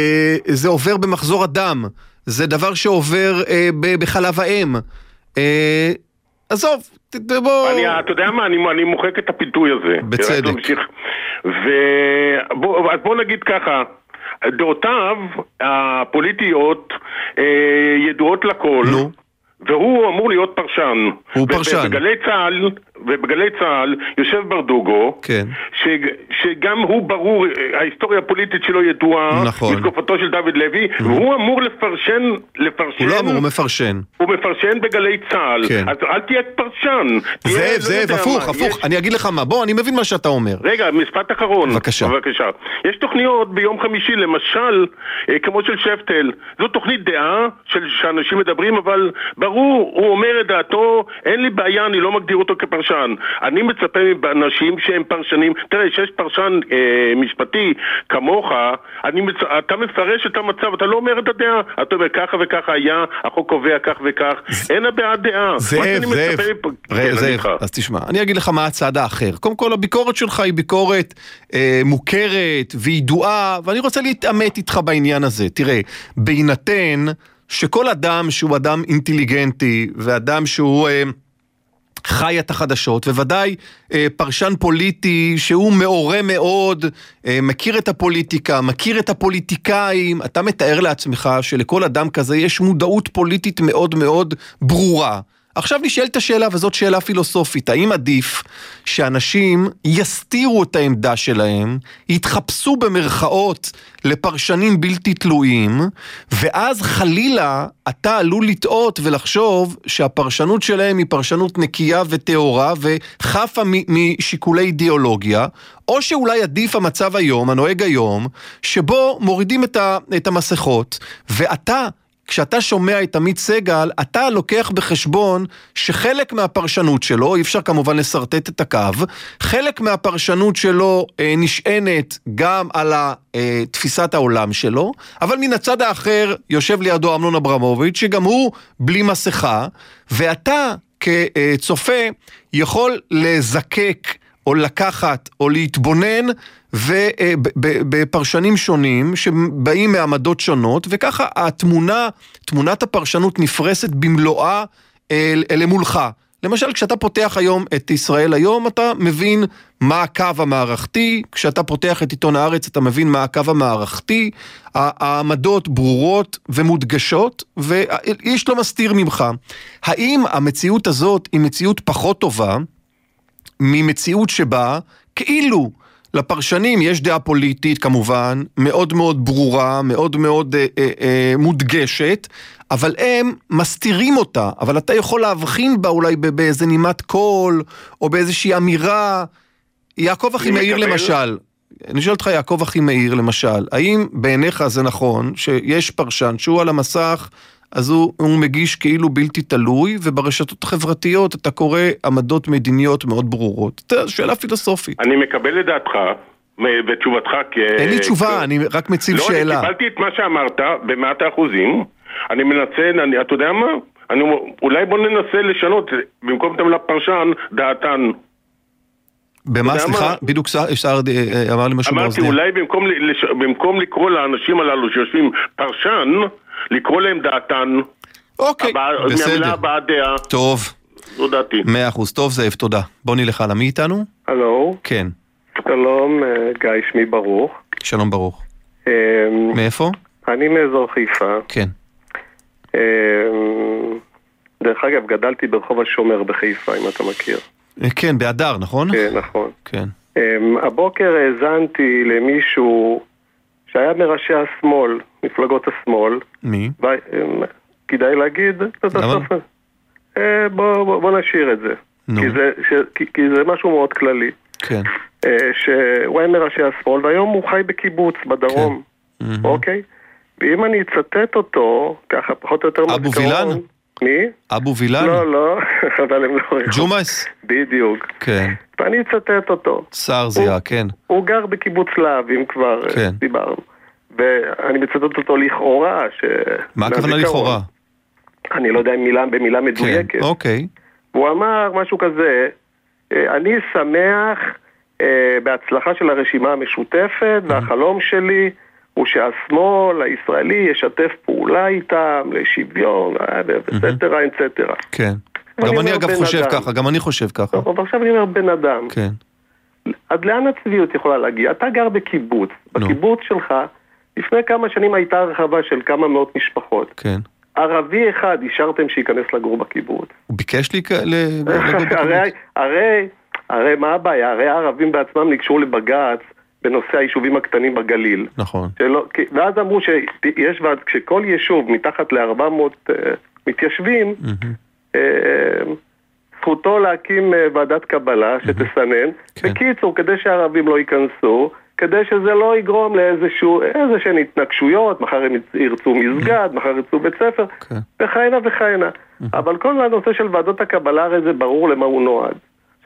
זה עובר במחזור הדם, זה דבר שעובר בחלב האם. עזוב, בוא... אני, אתה יודע מה, אני, אני מוחק את הפיתוי הזה. בצדק. ובוא, אז בוא נגיד ככה, דעותיו הפוליטיות אה, ידועות לכל. נו. והוא אמור להיות פרשן. הוא פרשן. ובגלי צהל, ובגלי צהל יושב ברדוגו, כן. ש, שגם הוא ברור, ההיסטוריה הפוליטית שלו ידועה, נכון. מתקופתו של דוד לוי, mm-hmm. והוא אמור לפרשן, לפרשן. הוא לא אמור, הוא מפרשן. הוא מפרשן בגלי צהל. כן. אז אל תהיה פרשן. זאב, זאב, הפוך, הפוך. יש... אני אגיד לך מה, בוא, אני מבין מה שאתה אומר. רגע, משפט אחרון. בבקשה. בבקשה. יש תוכניות ביום חמישי, למשל, כמו של שפטל. זו תוכנית דעה של שאנשים מדברים, אבל ברור, הוא אומר את דעתו, אין לי בעיה, אני לא מגדיר אותו כפרשן. פרשן. אני מצפה מאנשים שהם פרשנים. תראה, שיש פרשן אה, משפטי כמוך, אני מצ... אתה מפרש את המצב, אתה לא אומר את הדעה. אתה אומר ככה וככה היה, החוק קובע כך וכך. אין הבעת דעה. זאב, זאב, כן, זאב, אז תשמע, אני אגיד לך מה הצעד האחר. קודם כל, הביקורת שלך היא ביקורת אה, מוכרת וידועה, ואני רוצה להתאמת איתך בעניין הזה. תראה, בהינתן שכל אדם שהוא אדם אינטליגנטי, ואדם שהוא אה, חי את החדשות, וודאי אה, פרשן פוליטי שהוא מעורה מאוד, אה, מכיר את הפוליטיקה, מכיר את הפוליטיקאים, אתה מתאר לעצמך שלכל אדם כזה יש מודעות פוליטית מאוד מאוד ברורה. עכשיו נשאלת השאלה, וזאת שאלה פילוסופית, האם עדיף שאנשים יסתירו את העמדה שלהם, יתחפשו במרכאות לפרשנים בלתי תלויים, ואז חלילה אתה עלול לטעות ולחשוב שהפרשנות שלהם היא פרשנות נקייה וטהורה וחפה משיקולי אידיאולוגיה, או שאולי עדיף המצב היום, הנוהג היום, שבו מורידים את המסכות, ואתה כשאתה שומע את עמית סגל, אתה לוקח בחשבון שחלק מהפרשנות שלו, אי אפשר כמובן לסרטט את הקו, חלק מהפרשנות שלו אה, נשענת גם על אה, תפיסת העולם שלו, אבל מן הצד האחר יושב לידו אמנון אברמוביץ' שגם הוא בלי מסכה, ואתה כצופה יכול לזקק או לקחת או להתבונן ובפרשנים שונים שבאים מעמדות שונות, וככה התמונה, תמונת הפרשנות נפרסת במלואה למולך. למשל, כשאתה פותח היום את ישראל היום, אתה מבין מה הקו המערכתי, כשאתה פותח את עיתון הארץ, אתה מבין מה הקו המערכתי, העמדות ברורות ומודגשות, ואיש לא מסתיר ממך. האם המציאות הזאת היא מציאות פחות טובה, ממציאות שבה כאילו לפרשנים יש דעה פוליטית כמובן, מאוד מאוד ברורה, מאוד מאוד אה, אה, אה, מודגשת, אבל הם מסתירים אותה, אבל אתה יכול להבחין בה אולי באיזה נימת קול, או באיזושהי אמירה. יעקב אחימאיר למשל, אני שואל אותך יעקב אחימאיר למשל, האם בעיניך זה נכון שיש פרשן שהוא על המסך, אז הוא, הוא מגיש כאילו בלתי תלוי, וברשתות החברתיות אתה קורא עמדות מדיניות מאוד ברורות. זו שאלה פילוסופית. אני מקבל את דעתך, ותשובתך כ... אין לי תשובה, אני רק מציב לא, שאלה. לא, אני קיבלתי את מה שאמרת, במאת האחוזים, אני מנסה, אני, אתה יודע מה? אני, אולי בוא ננסה לשנות, במקום את המילה פרשן, דעתן. במה, סליחה? בדיוק אפשר אמר לי משהו אמרתי, אולי במקום, במקום לקרוא לאנשים הללו שיושבים פרשן, לקרוא להם דעתן. אוקיי, בסדר. מהמילה הבאה דעה. טוב. זו דעתי. מאה אחוז. טוב זאב, תודה. בוא נלך הלאה. מי איתנו? הלו. כן. שלום, גיא, שמי ברוך. שלום ברוך. מאיפה? אני מאזור חיפה. כן. דרך אגב, גדלתי ברחוב השומר בחיפה, אם אתה מכיר. כן, באדר, נכון? כן, נכון. כן. הבוקר האזנתי למישהו שהיה מראשי השמאל, מפלגות השמאל. מי? כדאי להגיד את הסוף. בוא, בוא, בוא נשאיר את זה. כי זה, ש, כי, כי זה משהו מאוד כללי. כן. שהוא היה מראשי השמאל, והיום הוא חי בקיבוץ בדרום. כן. אוקיי? ואם אני אצטט אותו, ככה פחות או יותר... אבו וילן? מי? אבו וילן? לא, לא, אבל הם לא... ג'ומאס? בדיוק. כן. ואני אצטט אותו. שר זיעה, כן. הוא גר בקיבוץ להב, אם כבר כן. דיברנו. ואני מצטט אותו לכאורה, ש... מה הכוונה לכאורה? אני לא יודע אם מילה במילה מדויקת. כן, אוקיי. הוא אמר משהו כזה, אני שמח אה, בהצלחה של הרשימה המשותפת, והחלום שלי הוא שהשמאל הישראלי ישתף פעולה איתם, לשוויון, וצטרה, אצטרה. כן. גם אני אגב חושב ככה, גם אני חושב ככה. אבל עכשיו אני אומר בן אדם. כן. עד לאן הצביעות יכולה להגיע? אתה גר בקיבוץ. בקיבוץ שלך, לפני כמה שנים הייתה הרחבה של כמה מאות משפחות. כן. ערבי אחד השארתם שייכנס לגור בקיבוץ. הוא ביקש לי לגור בקיבוץ? הרי, הרי מה הבעיה? הרי הערבים בעצמם נקשרו לבג"ץ בנושא היישובים הקטנים בגליל. נכון. שלא, ואז אמרו שיש, כשכל יישוב מתחת ל-ארבע מאות uh, מתיישבים, uh, זכותו להקים uh, ועדת קבלה שתסנן. כן. בקיצור, כדי שהערבים לא ייכנסו, כדי שזה לא יגרום לאיזשהו, איזשהן התנגשויות, מחר הם ירצו מסגד, מחר ירצו בית ספר, וכהנה וכהנה. אבל כל הנושא של ועדות הקבלה הרי זה ברור למה הוא נועד.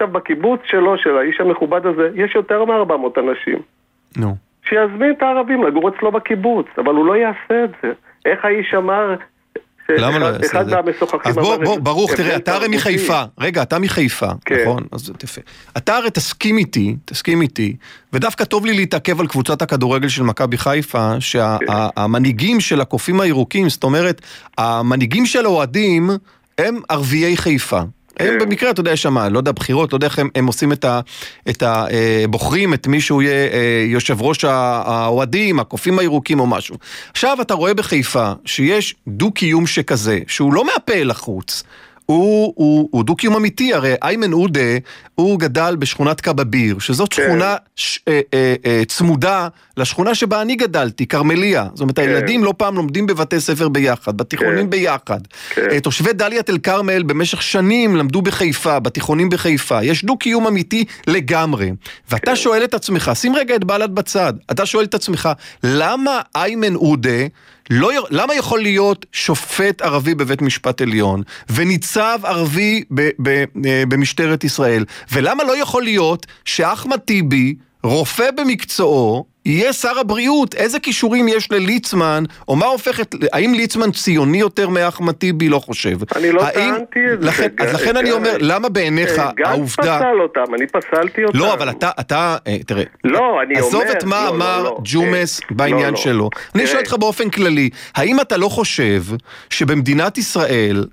עכשיו בקיבוץ שלו, של האיש המכובד הזה, יש יותר מ-ארבע מאות אנשים. נו. שיזמין את הערבים לגור אצלו בקיבוץ, אבל הוא לא יעשה את זה. איך האיש אמר... למה לא יעשה את זה? אז בוא, בוא, ברוך, תראה, אתה הרי מחיפה. רגע, אתה מחיפה, נכון? אז זה תפה. אתה הרי תסכים איתי, תסכים איתי, ודווקא טוב לי להתעכב על קבוצת הכדורגל של מכבי חיפה, שהמנהיגים של הקופים הירוקים, זאת אומרת, המנהיגים של האוהדים הם ערביי חיפה. הם במקרה, אתה יודע, יש שם, לא יודע, בחירות, לא יודע איך הם, הם עושים את ה, את ה, בוחרים את מי שהוא יהיה יושב ראש האוהדים, הקופים הירוקים או משהו. עכשיו אתה רואה בחיפה שיש דו-קיום שכזה, שהוא לא מהפה לחוץ, הוא, הוא, הוא דו-קיום אמיתי, הרי איימן עודה, הוא גדל בשכונת קבביר, שזאת שכונה ש, אה, אה, אה, צמודה לשכונה שבה אני גדלתי, קרמליה. זאת אומרת, הילדים לא פעם לומדים בבתי ספר ביחד, בתיכונים ביחד. תושבי דליית אל כרמל במשך שנים למדו בחיפה, בתיכונים בחיפה. יש דו-קיום אמיתי לגמרי. ואתה שואל את עצמך, שים רגע את בל"ד בצד, אתה שואל את עצמך, למה איימן עודה לא, למה יכול להיות שופט ערבי בבית משפט עליון, וניצב ערבי ב, ב, במשטרת ישראל? ולמה לא יכול להיות שאחמד טיבי, רופא במקצועו, יהיה שר הבריאות? איזה קישורים יש לליצמן, או מה הופך את, האם ליצמן ציוני יותר מאחמד טיבי? לא חושב. אני לא טענתי את לכן, זה. אז לכן אני אומר, למה בעיניך העובדה... גם פסל אותם, אני פסלתי אותם. לא, אבל אתה, אתה, תראה, לא, אני אומר... עזוב את מה אמר ג'ומס בעניין שלו. אני שואל אותך באופן כללי, האם אתה לא חושב שבמדינת ישראל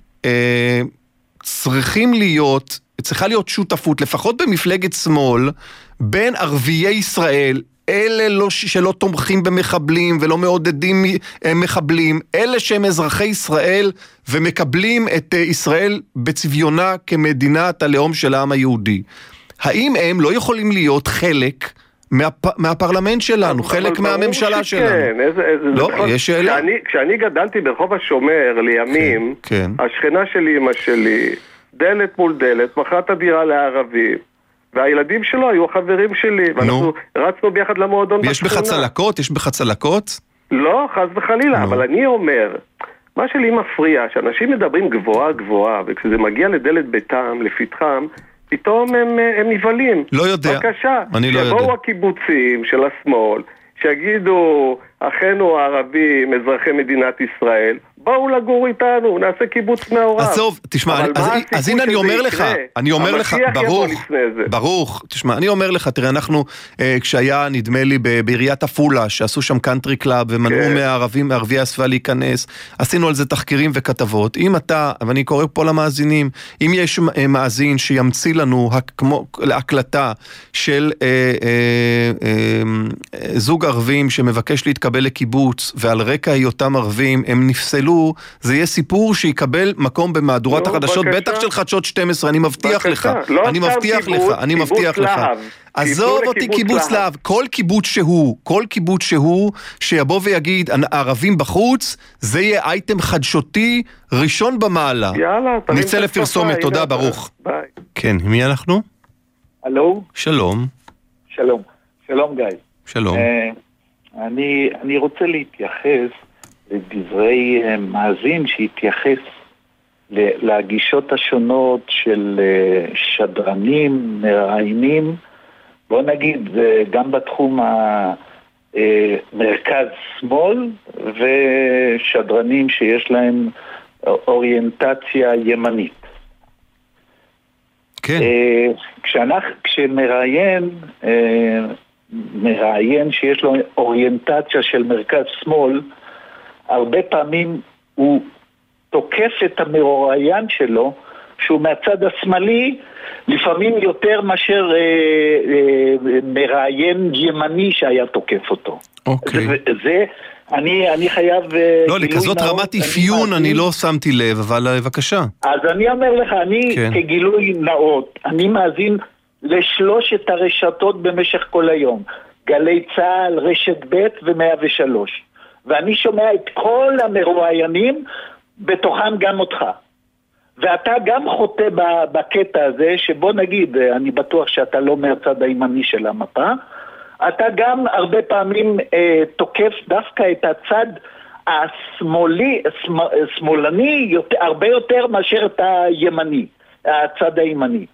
צריכים להיות, צריכה להיות שותפות, לפחות במפלגת שמאל, בין ערביי ישראל, אלה לא, שלא תומכים במחבלים ולא מעודדים מחבלים, אלה שהם אזרחי ישראל ומקבלים את ישראל בצביונה כמדינת הלאום של העם היהודי. האם הם לא יכולים להיות חלק מהפ... מהפרלמנט שלנו, חלק מהממשלה שלנו? כן, איזה, איזה, לא, יש שאלה. כשאני, כשאני גדלתי ברחוב השומר לימים, כן, כן. השכנה שלי, אמא שלי, דלת מול דלת, מכרת הדירה לערבים, והילדים שלו היו החברים שלי, ואנחנו רצנו ביחד למועדון בשכונה. יש בך צלקות? יש בך צלקות? לא, חס וחלילה, אבל אני אומר, מה שלי מפריע, שאנשים מדברים גבוהה גבוהה, וכשזה מגיע לדלת ביתם, לפתחם, פתאום הם, הם נבלים. לא יודע. בבקשה, אני לא יודע. שבואו הקיבוצים של השמאל, שיגידו, אחינו הערבים, אזרחי מדינת ישראל, באו לגור איתנו, נעשה קיבוץ מעורב. עזוב, תשמע, אז, אז הנה אני אומר לך, אני אומר לך, ברוך, ברוך, תשמע, אני אומר לך, תראה, אנחנו, אה, כשהיה, נדמה לי, בעיריית אפולה, שעשו שם קאנטרי קלאב, ומנעו כן. מהערבים, מערבי הסביבה להיכנס, עשינו על זה תחקירים וכתבות. אם אתה, ואני קורא פה למאזינים, אם יש מאזין שימציא לנו, כמו, להקלטה של אה, אה, אה, זוג ערבים שמבקש להתקבל לקיבוץ, ועל רקע היותם ערבים, הם נפסלו, זה יהיה סיפור שיקבל מקום במהדורת החדשות, בטח של חדשות שתים עשרה, אני מבטיח לך, אני מבטיח לך, אני מבטיח לך. עזוב אותי קיבוץ להב, כל קיבוץ שהוא, כל קיבוץ שהוא, שיבוא ויגיד, הערבים בחוץ, זה יהיה אייטם חדשותי ראשון במעלה. יאללה, נצא לפרסומת, תודה ברוך. כן, מי אנחנו? הלו? שלום. שלום, שלום גיא. שלום. אני, אני רוצה להתייחס לדברי מאזין שהתייחס לגישות השונות של שדרנים, מראיינים, בוא נגיד, גם בתחום המרכז שמאל, ושדרנים שיש להם אוריינטציה ימנית. כן. כשאנחנו, כשמראיין, מראיין שיש לו אוריינטציה של מרכז שמאל, הרבה פעמים הוא תוקף את המרואיין שלו, שהוא מהצד השמאלי, לפעמים יותר מאשר אה, אה, מראיין ימני שהיה תוקף אותו. אוקיי. זה, זה אני, אני חייב... לא, לכזאת רמת אפיון אני לא שמתי לב, אבל בבקשה. אז אני אומר לך, אני כן. כגילוי נאות, אני מאזין לשלושת הרשתות במשך כל היום. גלי צהל, רשת ב' ומאה ושלוש. ואני שומע את כל המרואיינים, בתוכם גם אותך. ואתה גם חוטא בקטע הזה, שבוא נגיד, אני בטוח שאתה לא מהצד הימני של המפה, אתה גם הרבה פעמים אה, תוקף דווקא את הצד השמאלי, שמאלני, יותר, הרבה יותר מאשר את הימני, הצד הימני.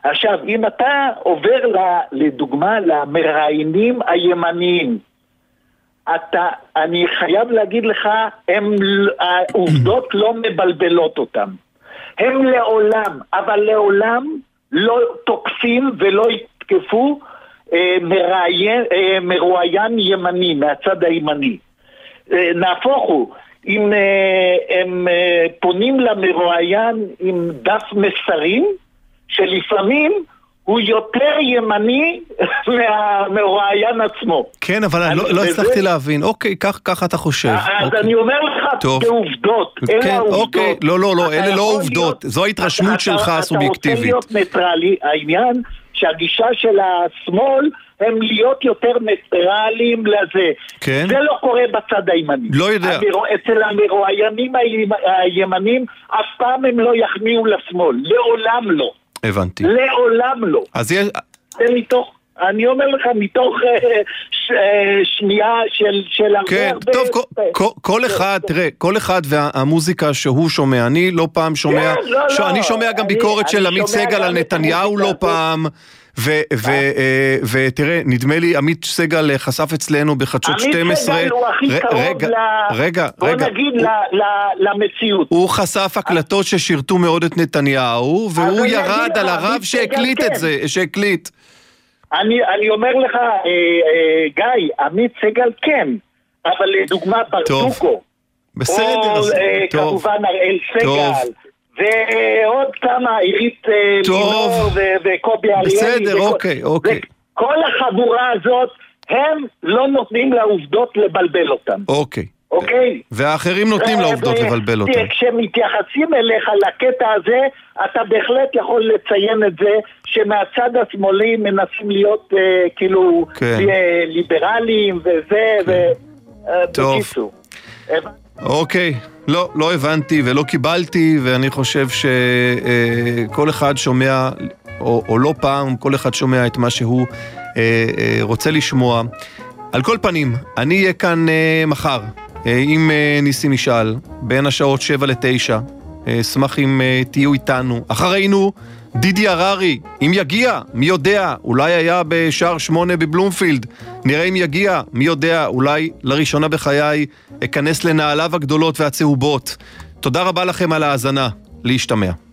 עכשיו, אם אתה עובר לדוגמה למראיינים הימניים, אתה, אני חייב להגיד לך, הם, העובדות לא מבלבלות אותם. הם לעולם, אבל לעולם לא תוקפים ולא יתקפו אה, מראיין, אה, מרואיין ימני, מהצד הימני. אה, נהפוך הוא, אם אה, הם אה, פונים למרואיין עם דף מסרים, שלפעמים הוא יותר ימני מהמרואיין עצמו. כן, אבל אני לא הצלחתי להבין. אוקיי, כך אתה חושב. אז אני אומר לך, כעובדות. כן, אוקיי, לא, לא, לא, אלה לא עובדות. זו ההתרשמות שלך הסובייקטיבית. אתה רוצה להיות ניטרלי, העניין שהגישה של השמאל הם להיות יותר ניטרליים לזה. כן. זה לא קורה בצד הימני. לא יודע. אצל המרואיינים הימנים, אף פעם הם לא יחמיאו לשמאל. לעולם לא. הבנתי. לעולם לא. אז יש... זה מתוך, אני אומר לך, מתוך ש, שמיעה של, של הרבה... כן, הרבה... טוב, כל, כל אחד, תראה, כל אחד והמוזיקה שהוא שומע, אני לא פעם שומע, כן, לא, ש... לא. אני שומע גם ביקורת של עמית סגל על נתניהו לא פעם, ותראה, נדמה לי עמית סגל חשף אצלנו בחדשות שתים עשרה. עמית סגל הוא הכי קרוב ל... רגע, בוא רגע. נגיד למציאות. הוא חשף הקלטות ששירתו מאוד את נתניהו, והוא ירד על הרב שהקליט את זה, שהקליט. אני אומר לך, גיא, עמית סגל כן, אבל לדוגמה ברדוקו. בסדר, או כמובן הראל סגל. ועוד כמה, עירית מינור וקובי אריאלי. בסדר, אוקיי, אוקיי. כל החבורה הזאת, הם לא נותנים לעובדות לבלבל אותם. אוקיי. אוקיי? והאחרים נותנים לעובדות לבלבל אותם. כשמתייחסים אליך לקטע הזה, אתה בהחלט יכול לציין את זה, שמהצד השמאלי מנסים להיות כאילו ליברליים וזה, ובקיצור. אוקיי. לא, לא הבנתי ולא קיבלתי, ואני חושב שכל אחד שומע, או, או לא פעם, כל אחד שומע את מה שהוא אה, אה, רוצה לשמוע. על כל פנים, אני אהיה כאן אה, מחר, אה, עם אה, ניסים משאל, בין השעות שבע לתשע. אה, שמח אם אה, תהיו איתנו. אחרינו, דידי הררי, אם יגיע, מי יודע, אולי היה בשער שמונה בבלומפילד, נראה אם יגיע, מי יודע, אולי לראשונה בחיי אכנס לנעליו הגדולות והצהובות. תודה רבה לכם על ההאזנה, להשתמע.